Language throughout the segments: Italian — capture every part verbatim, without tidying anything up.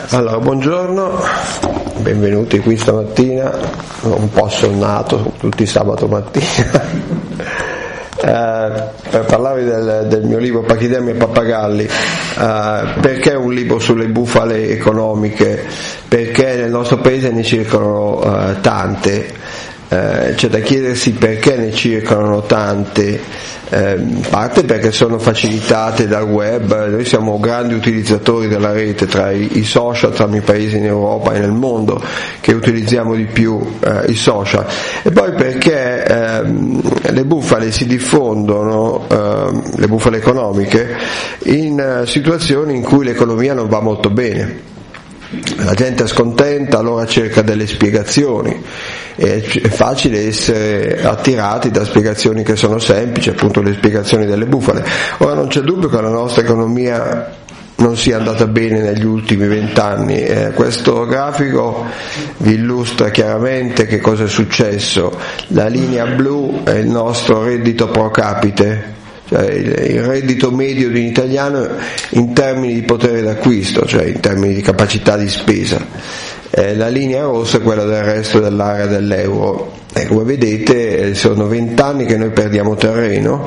Allora, buongiorno, benvenuti qui stamattina, un po' assonnato, tutti sabato mattina, eh, per parlarvi del, del mio libro Pachidemia e Pappagalli. Eh, perché un libro sulle bufale economiche? Perché nel nostro paese ne circolano eh, tante. Eh, c'è da chiedersi perché ne circolano tante, eh, in parte perché sono facilitate dal web. Noi siamo grandi utilizzatori della rete, tra i, i social, tra i paesi in Europa e nel mondo che utilizziamo di più eh, i social, e poi perché ehm, le bufale si diffondono, ehm, le bufale economiche, in eh, situazioni in cui l'economia non va molto bene. La gente è scontenta, allora cerca delle spiegazioni. È facile essere attirati da spiegazioni che sono semplici, appunto le spiegazioni delle bufale. Ora, non c'è dubbio che la nostra economia non sia andata bene negli ultimi vent'anni. Eh, questo grafico vi illustra chiaramente che cosa è successo. La linea blu è il nostro reddito pro capite, cioè il reddito medio di un italiano in termini di potere d'acquisto, cioè in termini di capacità di spesa. Eh, la linea rossa è quella del resto dell'area dell'euro. Eh, come vedete sono vent'anni che noi perdiamo terreno,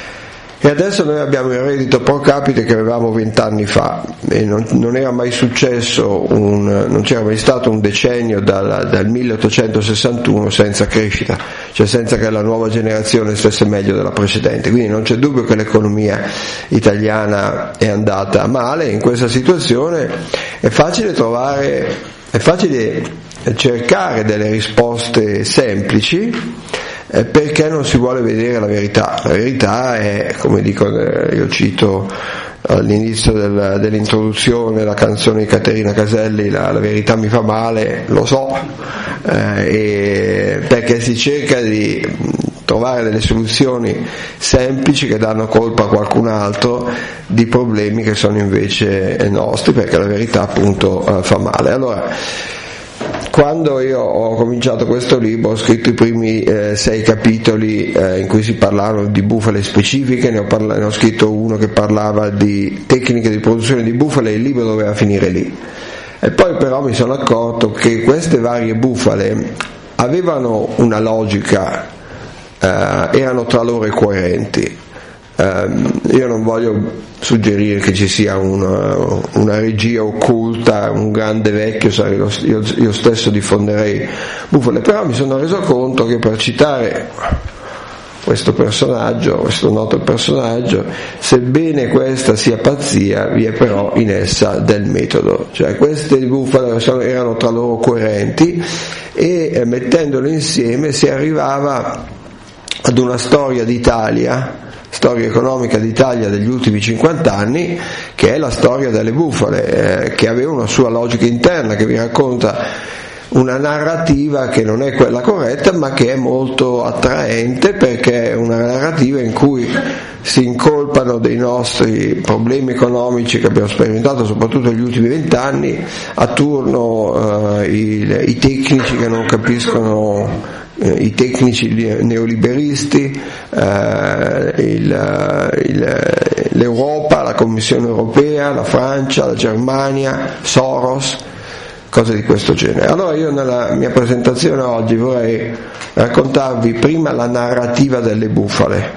e adesso noi abbiamo il reddito pro capite che avevamo vent'anni fa, e non, non era mai successo, un, non c'era mai stato un decennio dal, dal milleottocentosessantuno senza crescita, cioè senza che la nuova generazione stesse meglio della precedente. Quindi non c'è dubbio che l'economia italiana è andata male. In questa situazione è facile trovare, è facile cercare delle risposte semplici, Eh, perché non si vuole vedere la verità. La verità è, come dico, eh, io cito all'inizio del, dell'introduzione la canzone di Caterina Caselli, la, la verità mi fa male, lo so, eh, e perché si cerca di trovare delle soluzioni semplici che danno colpa a qualcun altro di problemi che sono invece nostri, perché la verità appunto eh, fa male. Allora, quando io ho cominciato questo libro ho scritto i primi eh, sei capitoli eh, in cui si parlavano di bufale specifiche, ne ho, parla- ne ho scritto uno che parlava di tecniche di produzione di bufale, e il libro doveva finire lì. E poi però mi sono accorto che queste varie bufale avevano una logica, eh, erano tra loro coerenti. Um, io non voglio suggerire che ci sia una, una regia occulta, un grande vecchio, io, io stesso diffonderei bufale, però mi sono reso conto che, per citare questo personaggio, questo noto personaggio, sebbene questa sia pazzia, vi è però in essa del metodo, cioè queste bufale erano tra loro coerenti, e eh, mettendole insieme si arrivava ad una storia d'Italia, storia economica d'Italia degli ultimi cinquanta anni, che è la storia delle bufale, eh, che aveva una sua logica interna, che vi racconta una narrativa che non è quella corretta, ma che è molto attraente, perché è una narrativa in cui si incolpano dei nostri problemi economici che abbiamo sperimentato soprattutto negli ultimi vent'anni, a turno eh, i, i tecnici che non capiscono, i tecnici neoliberisti, eh, il, il, l'Europa, la Commissione europea, la Francia, la Germania, Soros, cose di questo genere. Allora io nella mia presentazione oggi vorrei raccontarvi prima la narrativa delle bufale,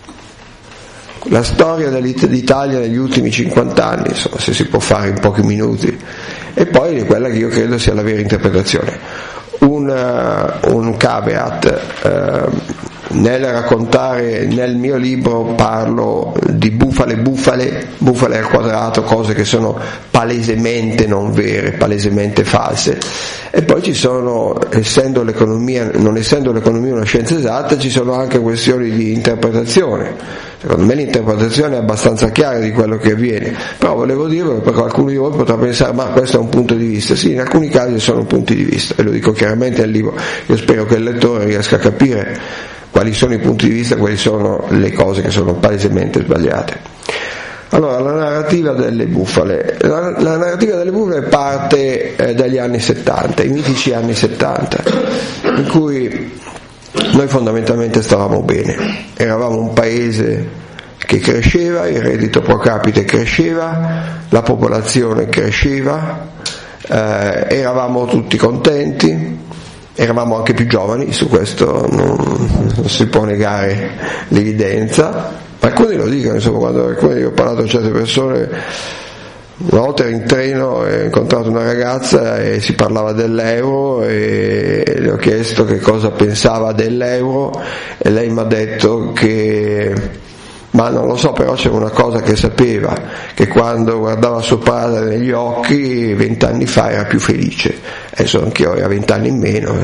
la storia dell'Italia negli ultimi cinquanta anni, insomma, se si può fare in pochi minuti, e poi quella che io credo sia la vera interpretazione. Un, uh, un caveat, uh, nel raccontare, nel mio libro parlo di bufale, bufale, bufale al quadrato, cose che sono palesemente non vere, palesemente false, e poi ci sono, essendo l'economia, non essendo l'economia una scienza esatta, ci sono anche questioni di interpretazione. Secondo me l'interpretazione è abbastanza chiara di quello che avviene, però volevo dirvelo perché qualcuno di voi potrà pensare ma questo è un punto di vista. Sì, in alcuni casi sono punti di vista, e lo dico chiaramente nel libro. Io spero che il lettore riesca a capire quali sono i punti di vista, quali sono le cose che sono palesemente sbagliate. Allora, la narrativa delle bufale. La, la narrativa delle bufale parte eh, dagli anni settanta, i mitici anni settanta, in cui noi fondamentalmente stavamo bene, eravamo un paese che cresceva, il reddito pro capite cresceva, la popolazione cresceva, eh, eravamo tutti contenti, eravamo anche più giovani, su questo non, non si può negare l'evidenza. Alcuni lo dicono, insomma, quando alcuni ho parlato con certe persone, una volta ero in treno e ho incontrato una ragazza e si parlava dell'euro e le ho chiesto che cosa pensava dell'euro e lei mi ha detto che, ma non lo so, però c'era una cosa che sapeva, che quando guardava suo padre negli occhi vent'anni fa era più felice. Adesso anch'io ho vent'anni in meno.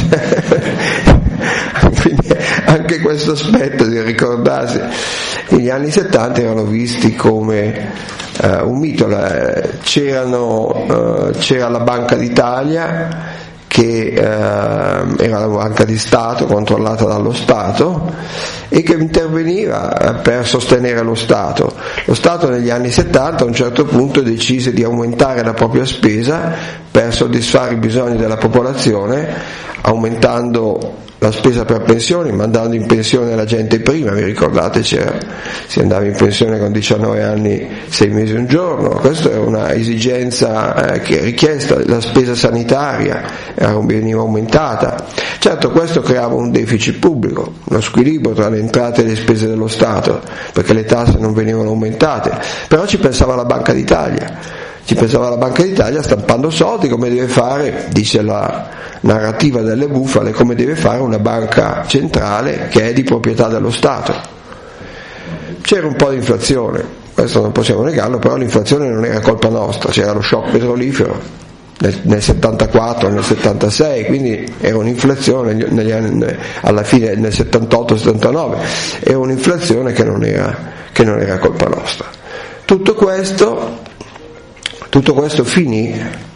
Quindi anche questo aspetto di ricordarsi, negli anni settanta erano visti come uh, un mito. C'erano, uh, c'era la Banca d'Italia che uh, era la banca di Stato controllata dallo Stato e che interveniva per sostenere lo Stato. Lo Stato negli anni settanta a un certo punto decise di aumentare la propria spesa per soddisfare i bisogni della popolazione, aumentando la spesa per pensioni, mandando in pensione la gente prima. Vi ricordate, c'era, si andava in pensione con diciannove anni, sei mesi un giorno. Questa è una esigenza eh, che è richiesta. La spesa sanitaria era, veniva aumentata. Certo, questo creava un deficit pubblico, uno squilibrio tra le entrate e le spese dello Stato, perché le tasse non venivano aumentate. Però ci pensava la Banca d'Italia. Ci pensava la Banca d'Italia stampando soldi, come deve fare, dice la narrativa delle bufale, come deve fare una banca centrale che è di proprietà dello Stato. C'era un po' di inflazione, questo non possiamo negarlo, però l'inflazione non era colpa nostra, c'era lo shock petrolifero nel, nel settantaquattro, nel settantasei, quindi era un'inflazione negli anni, alla fine nel settantotto settantanove, era un'inflazione che non era, che non era colpa nostra. Tutto questo Tutto questo finì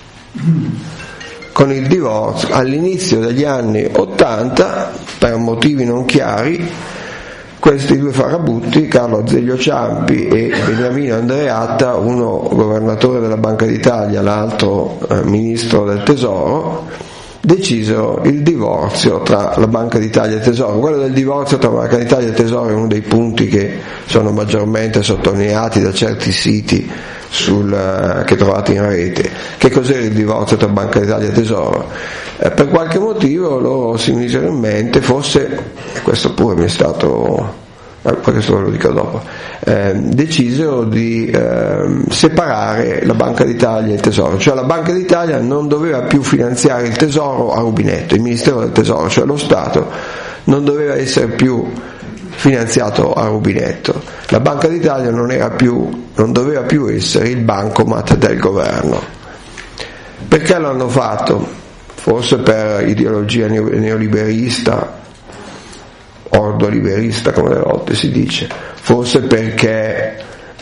con il divorzio all'inizio degli anni ottanta, per motivi non chiari. Questi due farabutti, Carlo Azeglio Ciampi e Beniamino Andreatta, uno governatore della Banca d'Italia, l'altro eh, ministro del Tesoro, decisero il divorzio tra la Banca d'Italia e il Tesoro. Quello del divorzio tra la Banca d'Italia e il Tesoro è uno dei punti che sono maggiormente sottolineati da certi siti sul, che trovate in rete. Che cos'era il divorzio tra Banca d'Italia e Tesoro? Eh, per qualche motivo loro si misero in mente, forse, e questo pure mi è stato, eh, questo ve lo dico dopo, eh, decisero di eh, separare la Banca d'Italia e il Tesoro, cioè la Banca d'Italia non doveva più finanziare il Tesoro a rubinetto, il Ministero del Tesoro, cioè lo Stato, non doveva essere più finanziato a rubinetto. La Banca d'Italia non era più, non doveva più essere il bancomat del governo. Perché l'hanno fatto? Forse per ideologia neoliberista, ordoliberista come alle volte si dice, forse perché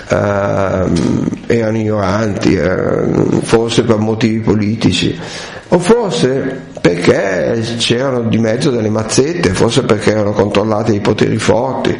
ehm, erano ignoranti, eh, forse per motivi politici, o forse perché c'erano di mezzo delle mazzette, forse perché erano controllati dai poteri forti.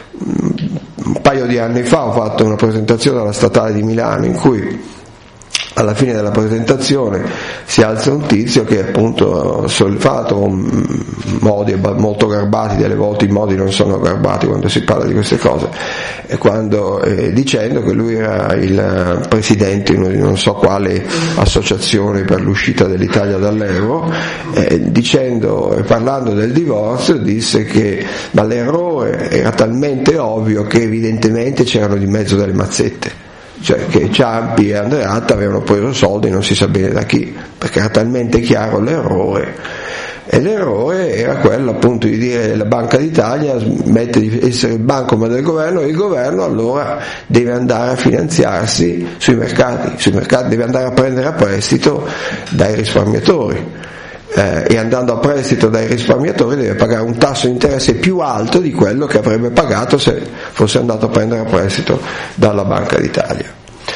Un paio di anni fa ho fatto una presentazione alla Statale di Milano in cui alla fine della presentazione si alza un tizio che appunto sollevato con modi molto garbati, delle volte i modi non sono garbati quando si parla di queste cose, e quando eh, dicendo che lui era il presidente di non so quale associazione per l'uscita dell'Italia dall'euro, eh, dicendo e parlando del divorzio disse che ma l'errore era talmente ovvio che evidentemente c'erano di mezzo delle mazzette, cioè che Ciampi e Andreatta avevano preso soldi non si sa bene da chi, perché era talmente chiaro l'errore. E l'errore era quello appunto di dire la Banca d'Italia smette di essere il bancomat del governo e il governo allora deve andare a finanziarsi sui mercati, sui mercati deve andare a prendere a prestito dai risparmiatori. Eh, e andando a prestito dai risparmiatori deve pagare un tasso di interesse più alto di quello che avrebbe pagato se fosse andato a prendere a prestito dalla Banca d'Italia.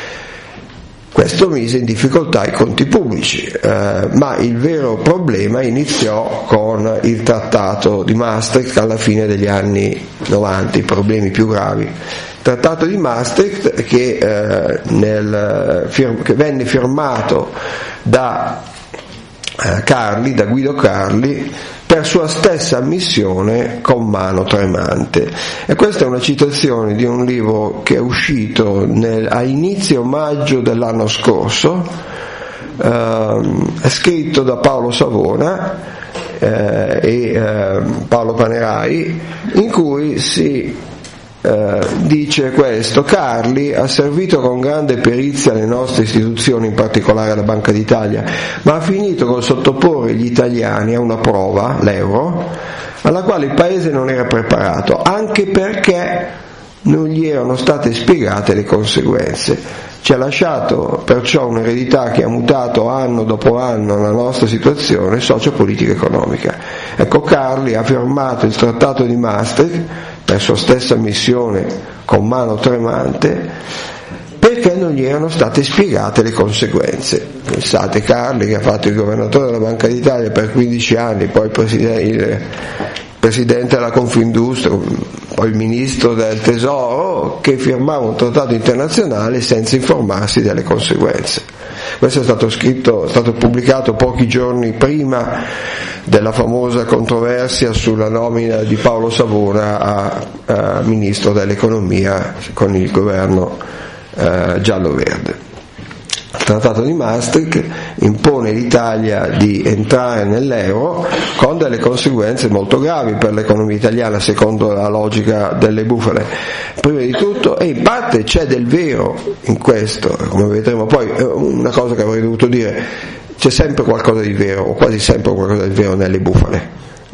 Questo mise in difficoltà i conti pubblici, eh, ma il vero problema iniziò con il trattato di Maastricht alla fine degli anni novanta, i problemi più gravi. Trattato di Maastricht che, eh, nel, fir- che venne firmato da Carli, da Guido Carli, per sua stessa ammissione con mano tremante. E questa è una citazione di un libro che è uscito nel, a inizio maggio dell'anno scorso, eh, scritto da Paolo Savona eh, e eh, Paolo Panerai, in cui si eh, dice questo: Carli ha servito con grande perizia le nostre istituzioni, in particolare la Banca d'Italia, ma ha finito col sottoporre gli italiani a una prova, l'euro, alla quale il paese non era preparato, anche perché non gli erano state spiegate le conseguenze. Ci ha lasciato perciò un'eredità che ha mutato anno dopo anno la nostra situazione socio-politica economica. Ecco, Carli ha firmato il Trattato di Maastricht per sua stessa missione con mano tremante, perché non gli erano state spiegate le conseguenze. Pensate, Carli, che ha fatto il governatore della Banca d'Italia per quindici anni, poi presidente, il presidente della Confindustria, poi il ministro del Tesoro, che firmava un trattato internazionale senza informarsi delle conseguenze. Questo è stato scritto, è stato pubblicato pochi giorni prima della famosa controversia sulla nomina di Paolo Savona a, a ministro dell'economia con il governo eh, giallo-verde. Il Trattato di Maastricht impone all'Italia di entrare nell'euro con delle conseguenze molto gravi per l'economia italiana, secondo la logica delle bufale. Prima di tutto, e in parte c'è del vero in questo, come vedremo poi, una cosa che avrei dovuto dire: c'è sempre qualcosa di vero, o quasi sempre qualcosa di vero nelle bufale.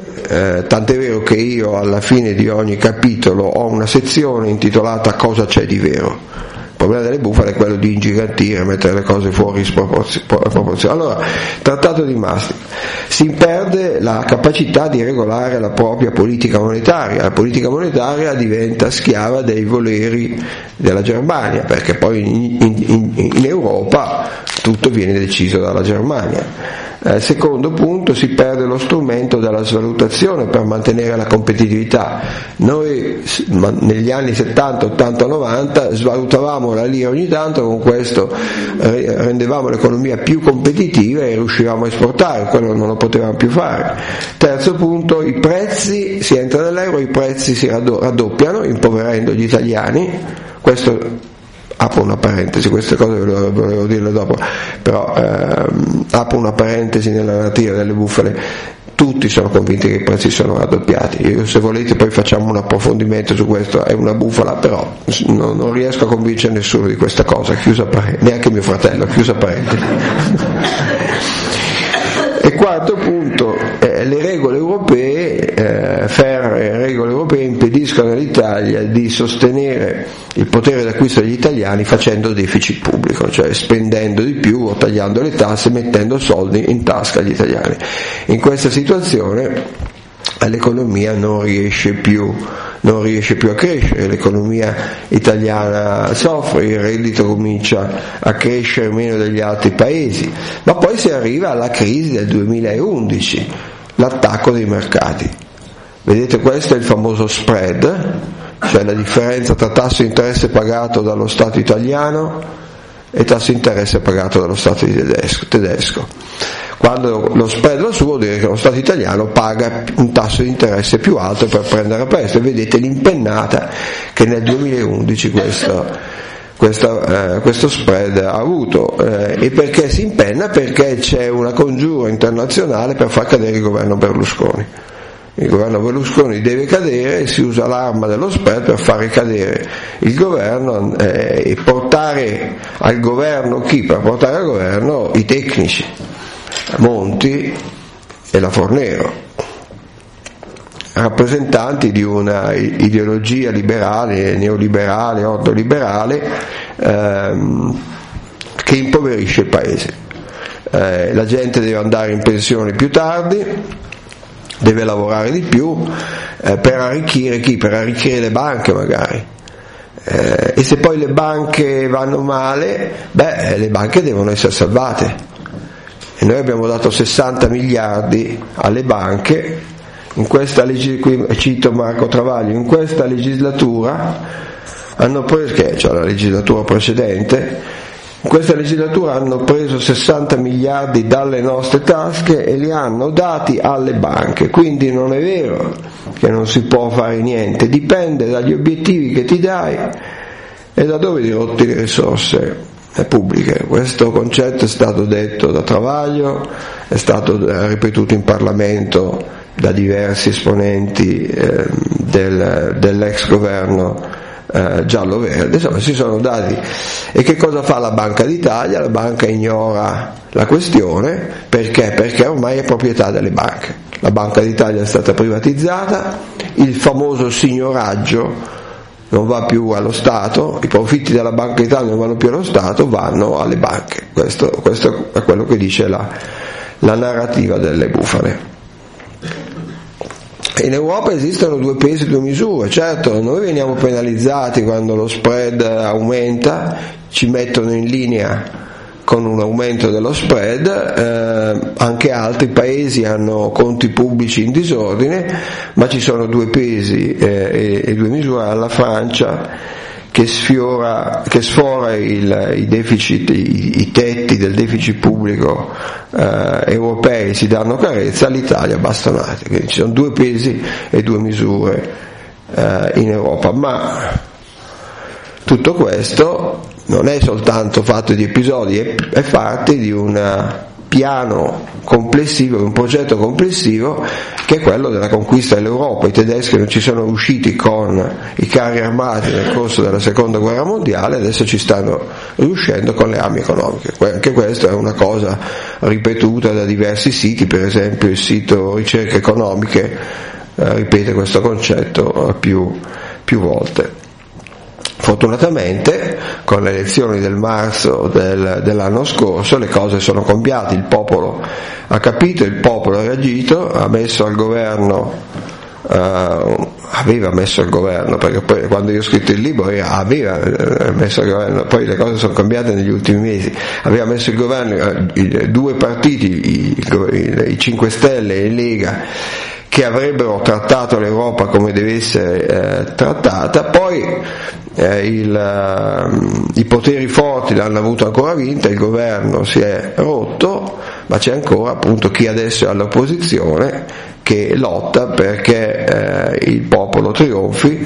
Eh, tant'è vero che io alla fine di ogni capitolo ho una sezione intitolata Cosa c'è di vero. Il problema delle bufale è quello di ingigantire, mettere le cose fuori proporzione. Allora, Trattato di Maastricht, si perde la capacità di regolare la propria politica monetaria. La politica monetaria diventa schiava dei voleri della Germania, perché poi in, in, in Europa tutto viene deciso dalla Germania. Eh, secondo punto, si perde lo strumento della svalutazione per mantenere la competitività. Noi negli anni settanta, ottanta, novanta svalutavamo la lira ogni tanto, con questo rendevamo l'economia più competitiva e riuscivamo a esportare, quello non lo potevamo più fare. Terzo punto, i prezzi, si entra nell'euro, i prezzi si raddoppiano, impoverendo gli italiani. Questo, apro una parentesi, queste cose volevo, volevo dirle dopo, però ehm, apro una parentesi nella narrativa delle bufale. Tutti sono convinti che i prezzi sono raddoppiati. Io, se volete, poi facciamo un approfondimento su questo, è una bufala, però non, non riesco a convincere nessuno di questa cosa, chiusa parentesi, neanche mio fratello, chiusa parentesi. E quarto punto, eh, le regole europee, eh, ferree regole europee impediscono all'Italia di sostenere il potere d'acquisto degli italiani facendo deficit pubblico, cioè spendendo di più o tagliando le tasse, mettendo soldi in tasca agli italiani. In questa situazione l'economia non riesce più non riesce più a crescere, l'economia italiana soffre, il reddito comincia a crescere meno degli altri paesi, ma poi si arriva alla crisi del duemilaundici, l'attacco dei mercati. Vedete, questo è il famoso spread, cioè la differenza tra tasso di interesse pagato dallo Stato italiano e tasso di interesse pagato dallo Stato tedesco. tedesco. Quando lo spread va su, vuol dire che lo Stato italiano paga un tasso di interesse più alto per prendere a prestito. Vedete l'impennata che nel duemilaundici questo, questa, eh, questo spread ha avuto. Eh, e perché si impenna? Perché c'è una congiura internazionale per far cadere il governo Berlusconi. Il governo Berlusconi deve cadere e si usa l'arma dello spread per far ricadere il governo eh, e portare al governo chi? Per portare al governo i tecnici, Monti e la Fornero, rappresentanti di una ideologia liberale, neoliberale, ordoliberale ehm, che impoverisce il paese. Eh, la gente deve andare in pensione più tardi, deve lavorare di più eh, per arricchire chi? Per arricchire le banche magari. Eh, e se poi le banche vanno male, beh, le banche devono essere salvate. E noi abbiamo dato sessanta miliardi alle banche, in questa legge, qui cito Marco Travaglio, in questa legislatura hanno preso, che cioè la legislatura precedente, in questa legislatura hanno preso sessanta miliardi dalle nostre tasche e li hanno dati alle banche. Quindi non è vero che non si può fare niente, dipende dagli obiettivi che ti dai e da dove dirotti le risorse. pubbliche. Questo concetto è stato detto da Travaglio, è stato ripetuto in Parlamento da diversi esponenti eh, del, dell'ex governo eh, giallo-verde. Insomma, si sono dati. E che cosa fa la Banca d'Italia? La banca ignora la questione, perché? Perché ormai è proprietà delle banche. La Banca d'Italia è stata privatizzata, il famoso signoraggio non va più allo Stato, i profitti della Banca d'Italia non vanno più allo Stato, vanno alle banche. Questo, questo è quello che dice la, la narrativa delle bufale. In Europa esistono due pesi e due misure. Certo, noi veniamo penalizzati quando lo spread aumenta, ci mettono in linea con un aumento dello spread, eh, anche altri paesi hanno conti pubblici in disordine, ma ci sono due pesi eh, e, e due misure. Alla Francia che sfiora, che sfora il, i deficit, i, i tetti del deficit pubblico eh, europei, si danno carezza, all'Italia bastonati. Quindi ci sono due pesi e due misure eh, in Europa, ma tutto questo non è soltanto fatto di episodi, è, è parte di un piano complessivo, un progetto complessivo che è quello della conquista dell'Europa. I tedeschi non ci sono riusciti con i carri armati nel corso della seconda guerra mondiale, adesso ci stanno riuscendo con le armi economiche. Anche questa è una cosa ripetuta da diversi siti, per esempio il sito Ricerche Economiche eh, ripete questo concetto più, più volte. Fortunatamente con le elezioni del marzo del, dell'anno scorso le cose sono cambiate, il popolo ha capito, il popolo ha reagito, ha messo al governo, uh, aveva messo al governo, perché poi quando io ho scritto il libro aveva messo al governo, poi le cose sono cambiate negli ultimi mesi, aveva messo il governo i due partiti, i, i, i cinque Stelle e Lega, che avrebbero trattato l'Europa come deve essere eh, trattata. Poi eh, il, uh, i poteri forti l'hanno avuto ancora vinta, il governo si è rotto, ma c'è ancora appunto chi adesso è all'opposizione che lotta perché eh, il popolo trionfi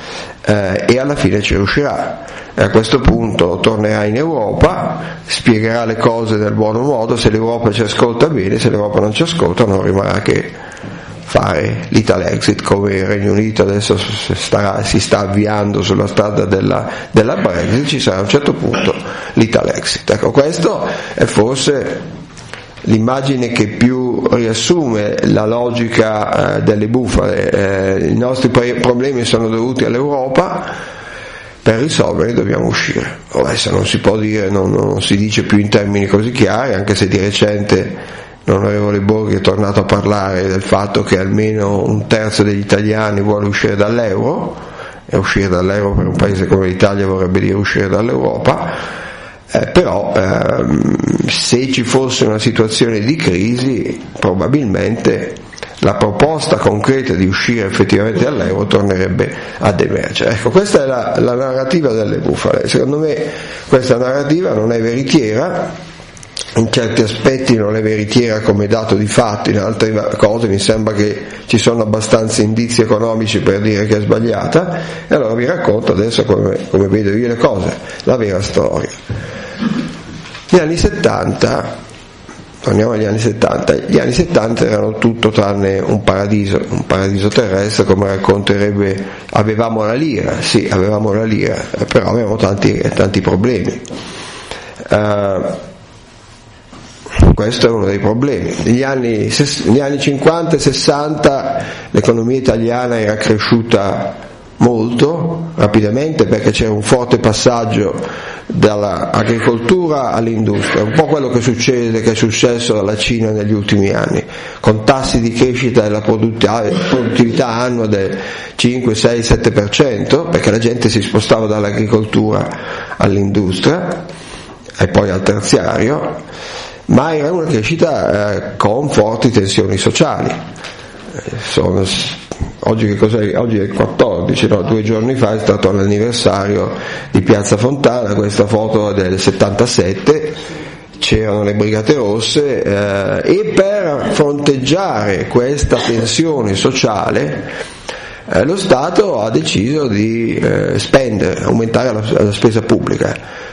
eh, e alla fine ci riuscirà. E a questo punto tornerà in Europa, spiegherà le cose nel buono modo, se l'Europa ci ascolta bene, se l'Europa non ci ascolta non rimarrà che fare l'Italexit, come il Regno Unito adesso starà, si sta avviando sulla strada della, della Brexit, ci sarà a un certo punto l'Italexit. Ecco, questo è forse l'immagine che più riassume la logica eh, delle bufale. Eh, i nostri problemi sono dovuti all'Europa, per risolverli dobbiamo uscire. Adesso non si può dire, non, non si dice più in termini così chiari, anche se di recente l'onorevole Borghi è tornato a parlare del fatto che almeno un terzo degli italiani vuole uscire dall'euro, e uscire dall'euro per un paese come l'Italia vorrebbe dire uscire dall'Europa, eh, però ehm, se ci fosse una situazione di crisi probabilmente la proposta concreta di uscire effettivamente dall'euro tornerebbe ad emergere. Ecco, questa è la, la narrativa delle bufale. Secondo me questa narrativa non è veritiera, in certi aspetti non è veritiera come dato di fatto, in altre cose mi sembra che ci sono abbastanza indizi economici per dire che è sbagliata, e allora vi racconto adesso come, come vedo io le cose, la vera storia. Gli anni settanta, torniamo agli anni settanta, gli anni settanta erano tutto tranne un paradiso, un paradiso terrestre, come racconterebbe, avevamo la lira, sì, avevamo la lira, però avevamo tanti, tanti problemi. Uh, Questo è uno dei problemi. Negli anni, negli anni cinquanta e sessanta l'economia italiana era cresciuta molto rapidamente perché c'era un forte passaggio dall'agricoltura all'industria, un po' quello che succede, che è successo alla Cina negli ultimi anni, con tassi di crescita della produttività annua del cinque, sei, sette per cento, perché la gente si spostava dall'agricoltura all'industria e poi al terziario, ma era una crescita eh, con forti tensioni sociali. Eh, sono, oggi, che cos'è? Oggi è il quattordici, no? Due giorni fa è stato l'anniversario di Piazza Fontana, questa foto del settantasette, c'erano le Brigate Rosse eh, e per fronteggiare questa tensione sociale eh, lo Stato ha deciso di eh, spendere, aumentare la, la spesa pubblica.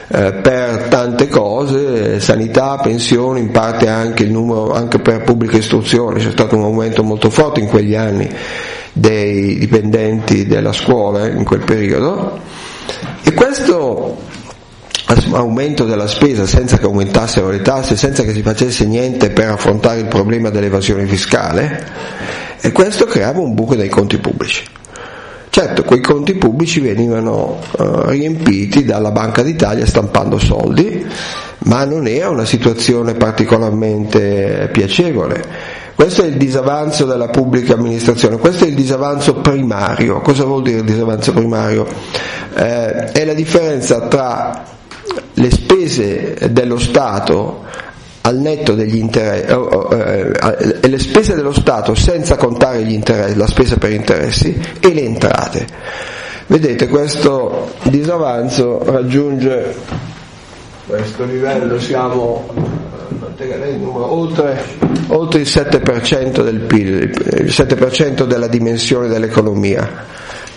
eh, per tante cose, sanità, pensioni, in parte anche il numero, anche per pubblica istruzione, c'è stato un aumento molto forte in quegli anni dei dipendenti della scuola in quel periodo, e questo aumento della spesa senza che aumentassero le tasse, senza che si facesse niente per affrontare il problema dell'evasione fiscale, e questo creava un buco nei conti pubblici. Certo, quei conti pubblici venivano uh, riempiti dalla Banca d'Italia stampando soldi, ma non era una situazione particolarmente piacevole. Questo è il disavanzo della pubblica amministrazione, questo è il disavanzo primario. Cosa vuol dire il disavanzo primario? Eh, è la differenza tra le spese dello Stato al netto degli interessi, eh, eh, le spese dello Stato senza contare gli interessi, la spesa per interessi, e le entrate. Vedete, questo disavanzo raggiunge questo livello, siamo oltre, oltre il sette per cento del P I L, il sette per cento della dimensione dell'economia.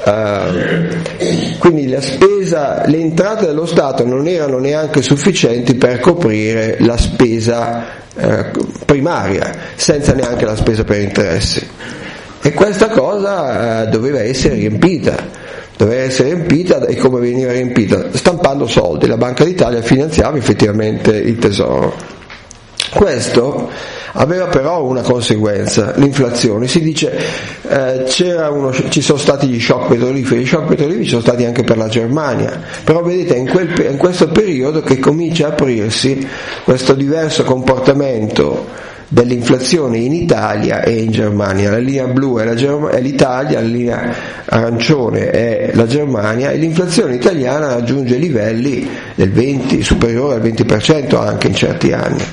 Uh, quindi la spesa, le entrate dello Stato non erano neanche sufficienti per coprire la spesa uh, primaria, senza neanche la spesa per interessi, e questa cosa uh, doveva essere riempita. doveva essere riempita, e come veniva riempita? Stampando soldi. La Banca d'Italia finanziava effettivamente il Tesoro. Questo aveva però una conseguenza, l'inflazione. Si dice eh, c'era uno, ci sono stati gli shock petroliferi, gli shock petroliferi ci sono stati anche per la Germania, però vedete in, quel, in questo periodo che comincia a aprirsi questo diverso comportamento dell'inflazione in Italia e in Germania. La linea blu è, la Germ- è l'Italia, la linea arancione è la Germania, e l'inflazione italiana raggiunge livelli del venti, superiore al venti per cento anche in certi anni.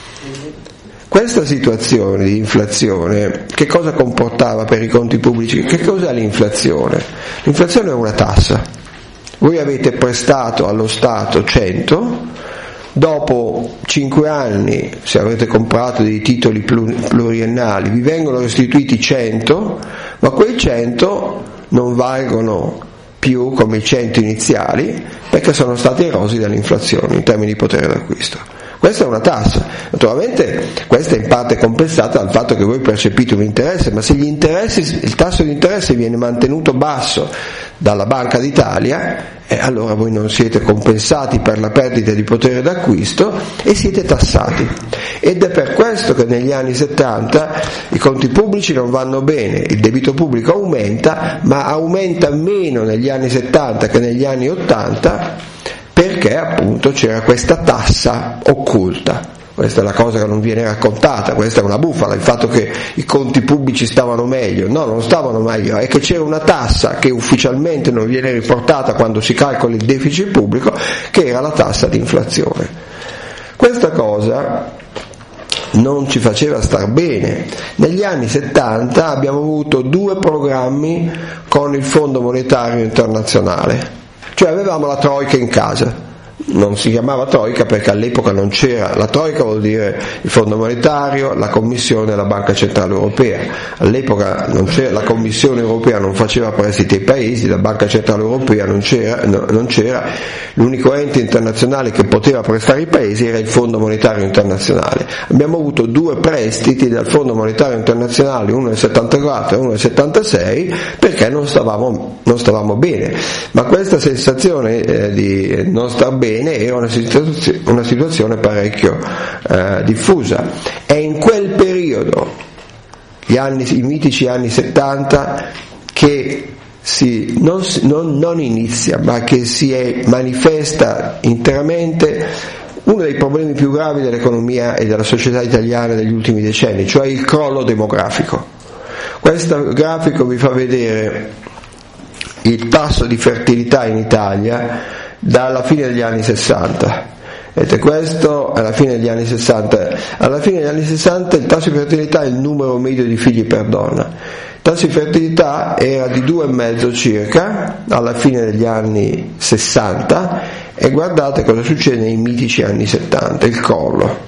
Questa situazione di inflazione che cosa comportava per i conti pubblici? Che cos'è l'inflazione? L'inflazione è una tassa. Voi avete prestato allo Stato cento, dopo cinque anni, se avete comprato dei titoli pluriennali, vi vengono restituiti cento, ma quei cento non valgono più come i cento iniziali perché sono stati erosi dall'inflazione in termini di potere d'acquisto. Questa è una tassa, naturalmente questa è in parte compensata dal fatto che voi percepite un interesse, ma se gli interessi, il tasso di interesse viene mantenuto basso dalla Banca d'Italia, eh, allora voi non siete compensati per la perdita di potere d'acquisto e siete tassati. Ed è per questo che negli anni settanta i conti pubblici non vanno bene, il debito pubblico aumenta, ma aumenta meno negli anni settanta che negli anni ottanta, perché appunto c'era questa tassa occulta. Questa è la cosa che non viene raccontata, questa è una bufala, il fatto che i conti pubblici stavano meglio. No, non stavano meglio, è che c'era una tassa che ufficialmente non viene riportata quando si calcola il deficit pubblico, che era la tassa di inflazione. Questa cosa non ci faceva star bene. Negli anni settanta abbiamo avuto due programmi con il Fondo Monetario Internazionale. Cioè avevamo la Troika in casa, non si chiamava Troika perché all'epoca non c'era, la Troika vuol dire il Fondo Monetario, la Commissione e la Banca Centrale Europea. All'epoca non c'era, la Commissione Europea non faceva prestiti ai paesi, la Banca Centrale Europea non c'era, no, non c'era, l'unico ente internazionale che poteva prestare ai paesi era il Fondo Monetario Internazionale. Abbiamo avuto due prestiti dal Fondo Monetario Internazionale, uno nel settantaquattro e uno nel settantasei, perché non stavamo, non stavamo bene, ma questa sensazione eh, di non star bene era una situazione, una situazione parecchio eh, diffusa. È in quel periodo, gli anni, i mitici anni settanta, che si, non, non, non inizia, ma che si è, manifesta interamente uno dei problemi più gravi dell'economia e della società italiana degli ultimi decenni, cioè il crollo demografico. Questo grafico vi fa vedere il tasso di fertilità in Italia dalla fine degli anni sessanta. Vedete, questo alla fine degli anni sessanta. Alla fine degli anni sessanta il tasso di fertilità è il numero medio di figli per donna. Il tasso di fertilità era di due e mezzo circa alla fine degli anni sessanta, e guardate cosa succede nei mitici anni settanta, il crollo.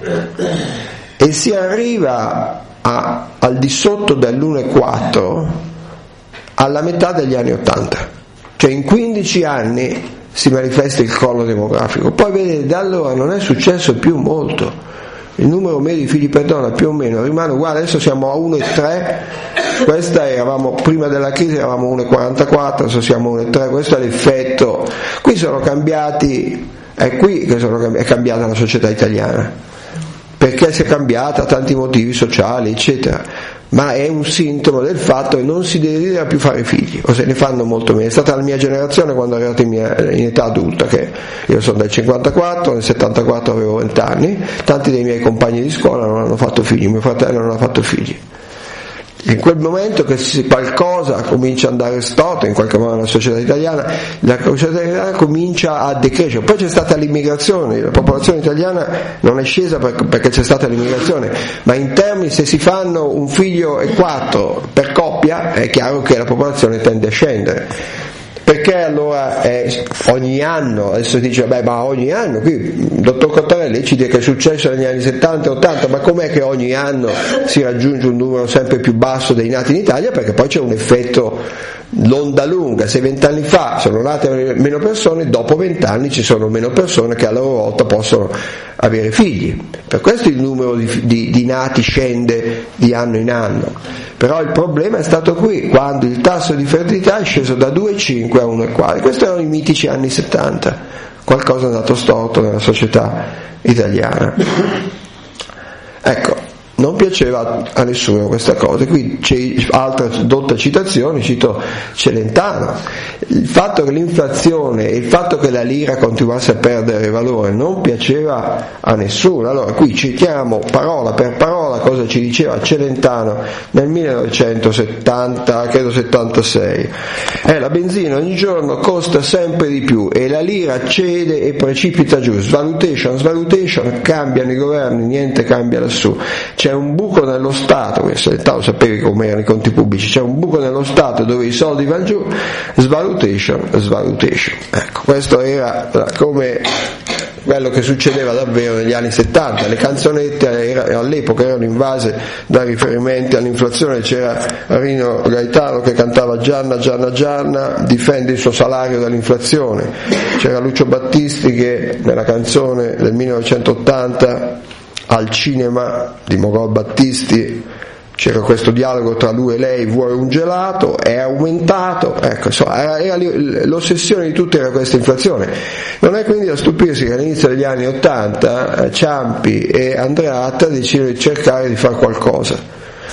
E si arriva a, al di sotto dell'uno virgola quattro alla metà degli anni ottanta. cioè in quindici anni si manifesta il crollo demografico. Poi vedete, da allora non è successo più molto, il numero medio di figli per donna più o meno rimane uguale, adesso siamo a uno virgola tre, questa eravamo, prima della crisi eravamo uno virgola quarantaquattro, adesso siamo uno virgola tre, questo è l'effetto. Qui sono cambiati, è qui che sono, è cambiata la società italiana, perché si è cambiata, tanti motivi sociali eccetera, ma è un sintomo del fatto che non si desidera più fare figli, o se ne fanno molto meno. È stata la mia generazione quando è arrivata in, mia, in età adulta, che io sono del cinquantaquattro, nel settantaquattro avevo venti anni, tanti dei miei compagni di scuola non hanno fatto figli, mio fratello non ha fatto figli. In quel momento che qualcosa comincia ad andare storto in qualche modo nella società italiana, la società italiana comincia a decrescere. Poi c'è stata l'immigrazione, la popolazione italiana non è scesa perché c'è stata l'immigrazione, ma in termini, se si fanno un figlio e quattro per coppia, è chiaro che la popolazione tende a scendere. Perché allora eh, ogni anno, adesso si dice beh ma ogni anno, qui il dottor Cottarelli ci dice che è successo negli anni settanta e ottanta, ma com'è che ogni anno si raggiunge un numero sempre più basso dei nati in Italia? Perché poi c'è un effetto l'onda lunga, se vent'anni fa sono nate meno persone, dopo vent'anni ci sono meno persone che a loro volta possono avere figli, per questo il numero di, di, di nati scende di anno in anno. Però il problema è stato qui, quando il tasso di fertilità è sceso da due virgola cinque a uno virgola quattro. Questi erano i mitici anni settanta. Qualcosa è andato storto nella società italiana. Ecco, non piaceva a nessuno questa cosa. Qui c'è altre dotte citazioni, cito Celentano. Il fatto che l'inflazione e il fatto che la lira continuasse a perdere valore non piaceva a nessuno. Allora qui citiamo parola per parola cosa ci diceva Celentano nel millenovecentosettanta, credo settantasei. Eh, la benzina ogni giorno costa sempre di più e la lira cede e precipita giù. Svalutation, svalutation, cambiano i governi, niente cambia lassù. C'è un buco nello Stato, questo lo sapevi come erano i conti pubblici, c'è un buco nello Stato dove i soldi vanno giù, svalutation, svalutation. Ecco, questo era come quello che succedeva davvero negli anni settanta. Le canzonette era, all'epoca erano invase da riferimenti all'inflazione. C'era Rino Gaetano che cantava Gianna, Gianna, Gianna, difende il suo salario dall'inflazione. C'era Lucio Battisti che nella canzone del millenovecentottanta Al cinema di Mogol Battisti c'era questo dialogo tra lui e lei, vuoi un gelato? È aumentato, ecco, insomma, era, era, l'ossessione di tutti era questa inflazione. Non è quindi da stupirsi che all'inizio degli anni ottanta Ciampi e Andreatta decidono di cercare di fare qualcosa.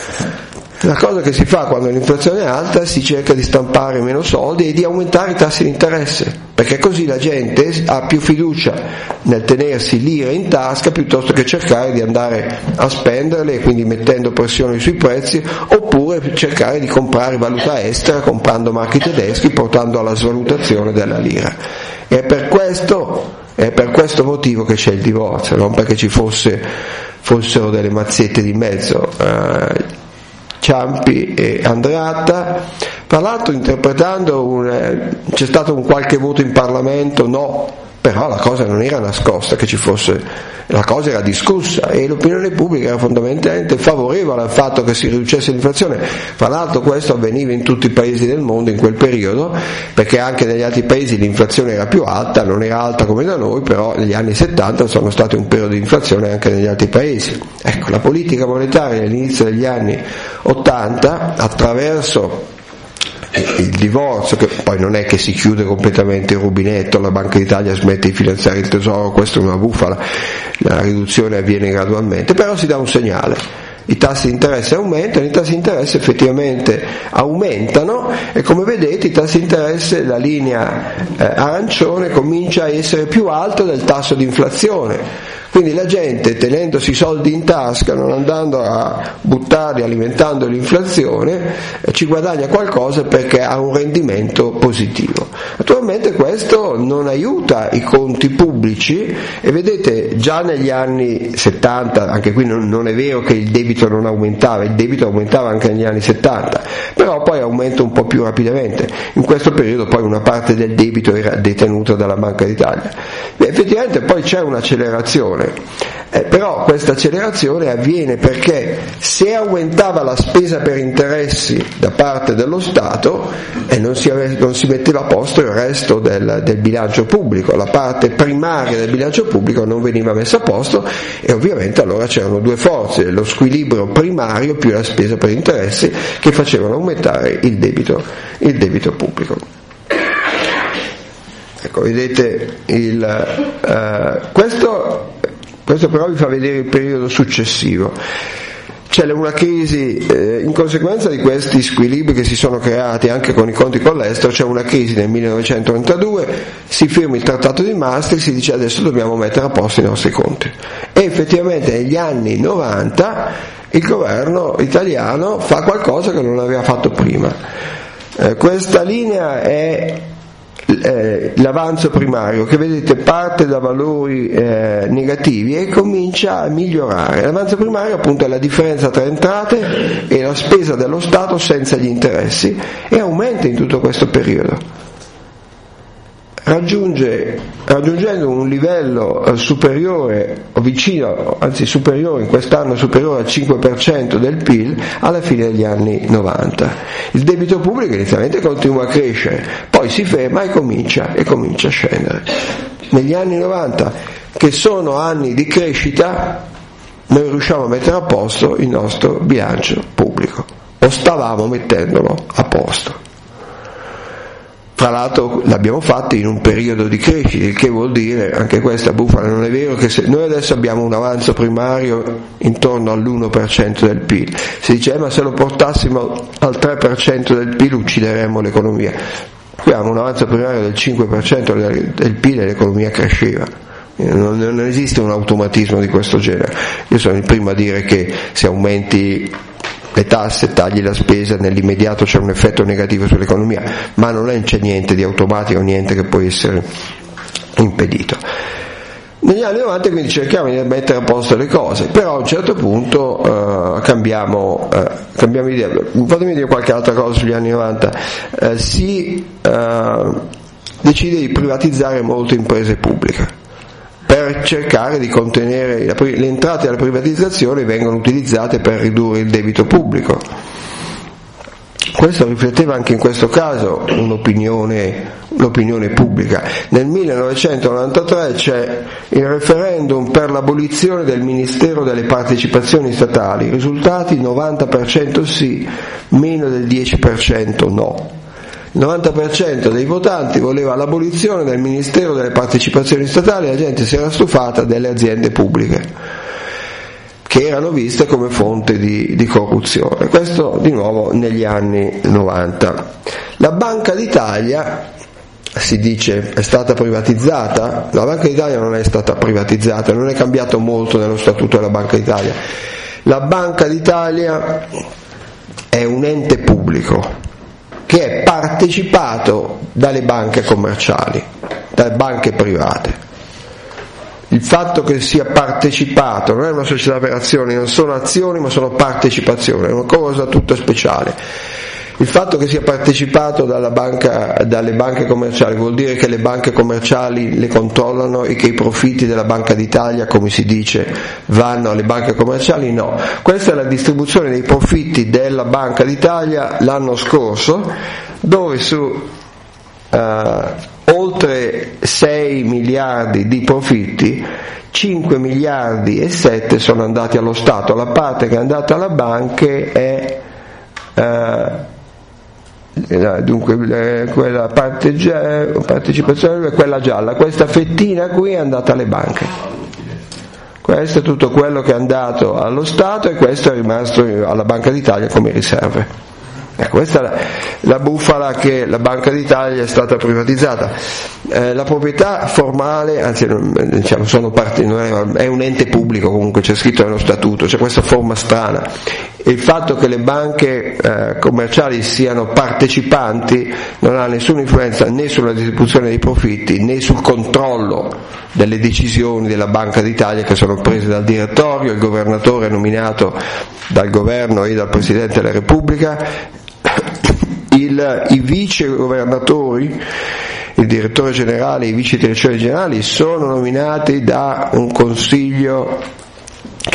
La cosa che si fa quando l'inflazione è alta, si cerca di stampare meno soldi e di aumentare i tassi di interesse, perché così la gente ha più fiducia nel tenersi lire in tasca piuttosto che cercare di andare a spenderle e quindi mettendo pressione sui prezzi, oppure cercare di comprare valuta estera comprando marchi tedeschi, portando alla svalutazione della lira. E è per questo, è per questo motivo che c'è il divorzio, non perché ci fosse, fossero delle mazzette di mezzo. Uh, Ciampi e Andreatta, tra l'altro interpretando un, c'è stato un qualche voto in Parlamento no, però la cosa non era nascosta che ci fosse, la cosa era discussa e l'opinione pubblica era fondamentalmente favorevole al fatto che si riducesse l'inflazione. Tra l'altro questo avveniva in tutti i paesi del mondo in quel periodo, perché anche negli altri paesi l'inflazione era più alta, non era alta come da noi, però negli anni settanta sono stati un periodo di inflazione anche negli altri paesi. Ecco, la politica monetaria all'inizio degli anni ottanta, attraverso il divorzio, che poi non è che si chiude completamente il rubinetto, la Banca d'Italia smette di finanziare il tesoro, questa è una bufala, la riduzione avviene gradualmente, però si dà un segnale. I tassi di interesse aumentano, i tassi di interesse effettivamente aumentano e come vedete i tassi di interesse, la linea eh, arancione comincia a essere più alta del tasso di inflazione. Quindi la gente, tenendosi i soldi in tasca, non andando a buttarli, alimentando l'inflazione, ci guadagna qualcosa perché ha un rendimento positivo. Naturalmente questo non aiuta i conti pubblici e vedete già negli anni settanta, anche qui non, non è vero che il debito non aumentava, il debito aumentava anche negli anni settanta, però poi aumenta un po' più rapidamente. In questo periodo poi una parte del debito era detenuta dalla Banca d'Italia. E effettivamente poi c'è un'accelerazione. Eh, però questa accelerazione avviene perché se aumentava la spesa per interessi da parte dello Stato e eh, non, si ave- non si metteva a posto il resto del, del bilancio pubblico, la parte primaria del bilancio pubblico non veniva messa a posto e ovviamente allora c'erano due forze, lo squilibrio primario più la spesa per interessi, che facevano aumentare il debito, il debito pubblico. Ecco, vedete il, eh, questo, questo però vi fa vedere il periodo successivo. C'è una crisi, eh, in conseguenza di questi squilibri che si sono creati anche con i conti con l'estero, c'è una crisi nel millenovecentotrentadue, si firma il trattato di Maastricht, si dice adesso dobbiamo mettere a posto i nostri conti. E effettivamente negli anni novanta il governo italiano fa qualcosa che non aveva fatto prima. Eh, questa linea è Eh, l'avanzo primario, che vedete parte da valori eh, negativi e comincia a migliorare. L'avanzo primario appunto è la differenza tra entrate e la spesa dello Stato senza gli interessi, e aumenta in tutto questo periodo, raggiunge, raggiungendo un livello eh, superiore o vicino, anzi superiore, in quest'anno superiore al cinque per cento del P I L alla fine degli anni novanta. Il debito pubblico inizialmente continua a crescere, poi si ferma e comincia, e comincia a scendere. Negli anni novanta, che sono anni di crescita, noi riusciamo a mettere a posto il nostro bilancio pubblico, o stavamo mettendolo a posto. Tra l'altro l'abbiamo fatto in un periodo di crescita, il che vuol dire, anche questa bufala, non è vero che se noi adesso abbiamo un avanzo primario intorno all'uno per cento del P I L, si dice eh, ma se lo portassimo al tre per cento del P I L uccideremmo l'economia. Qui abbiamo un avanzo primario del cinque per cento del P I L e l'economia cresceva. Non, non esiste un automatismo di questo genere. Io sono il primo a dire che se aumenti le tasse, tagli la spesa, nell'immediato c'è un effetto negativo sull'economia, ma non c'è niente di automatico, niente che può essere impedito. Negli anni novanta quindi cerchiamo di mettere a posto le cose, però a un certo punto uh, cambiamo, uh, cambiamo idea. Fatemi dire qualche altra cosa sugli anni novanta. Uh, si uh, decide di privatizzare molte imprese pubbliche per cercare di contenere le entrate della privatizzazione, vengono utilizzate per ridurre il debito pubblico. Questo rifletteva anche in questo caso un'opinione, l'opinione pubblica. Nel millenovecentonovantatré c'è il referendum per l'abolizione del Ministero delle Partecipazioni Statali, risultati novanta per cento sì, meno del dieci per cento no. Il novanta per cento dei votanti voleva l'abolizione del Ministero delle Partecipazioni Statali, la gente si era stufata delle aziende pubbliche che erano viste come fonte di, di corruzione. Questo di nuovo negli anni novanta. La Banca d'Italia, si dice, è stata privatizzata. La Banca d'Italia non è stata privatizzata, non è cambiato molto nello statuto della Banca d'Italia. La Banca d'Italia è un ente pubblico che è partecipato dalle banche commerciali, dalle banche private. Il fatto che sia partecipato non è una società per azioni, non sono azioni ma sono partecipazioni, è una cosa tutta speciale. Il fatto che sia partecipato dalla banca, dalle banche commerciali vuol dire che le banche commerciali le controllano e che i profitti della Banca d'Italia, come si dice, vanno alle banche commerciali? No. Questa è la distribuzione dei profitti della Banca d'Italia l'anno scorso, dove su uh, oltre sei miliardi di profitti, cinque miliardi e sette sono andati allo Stato. La parte che è andata alle banche è uh, dunque quella parte partecipazione è quella gialla, questa fettina qui è andata alle banche, questo è tutto quello che è andato allo Stato e questo è rimasto alla Banca d'Italia come riserve. Eh, questa è la, la bufala, che la Banca d'Italia è stata privatizzata. Eh, la proprietà formale, anzi diciamo, sono parte, non è, è un ente pubblico, comunque c'è scritto nello statuto, c'è questa forma strana. Il fatto che le banche eh, commerciali siano partecipanti non ha nessuna influenza né sulla distribuzione dei profitti né sul controllo delle decisioni della Banca d'Italia, che sono prese dal direttorio, il governatore è nominato dal governo e dal Presidente della Repubblica. Il, i vice governatori, il direttore generale e i vice direttori generali sono nominati da un consiglio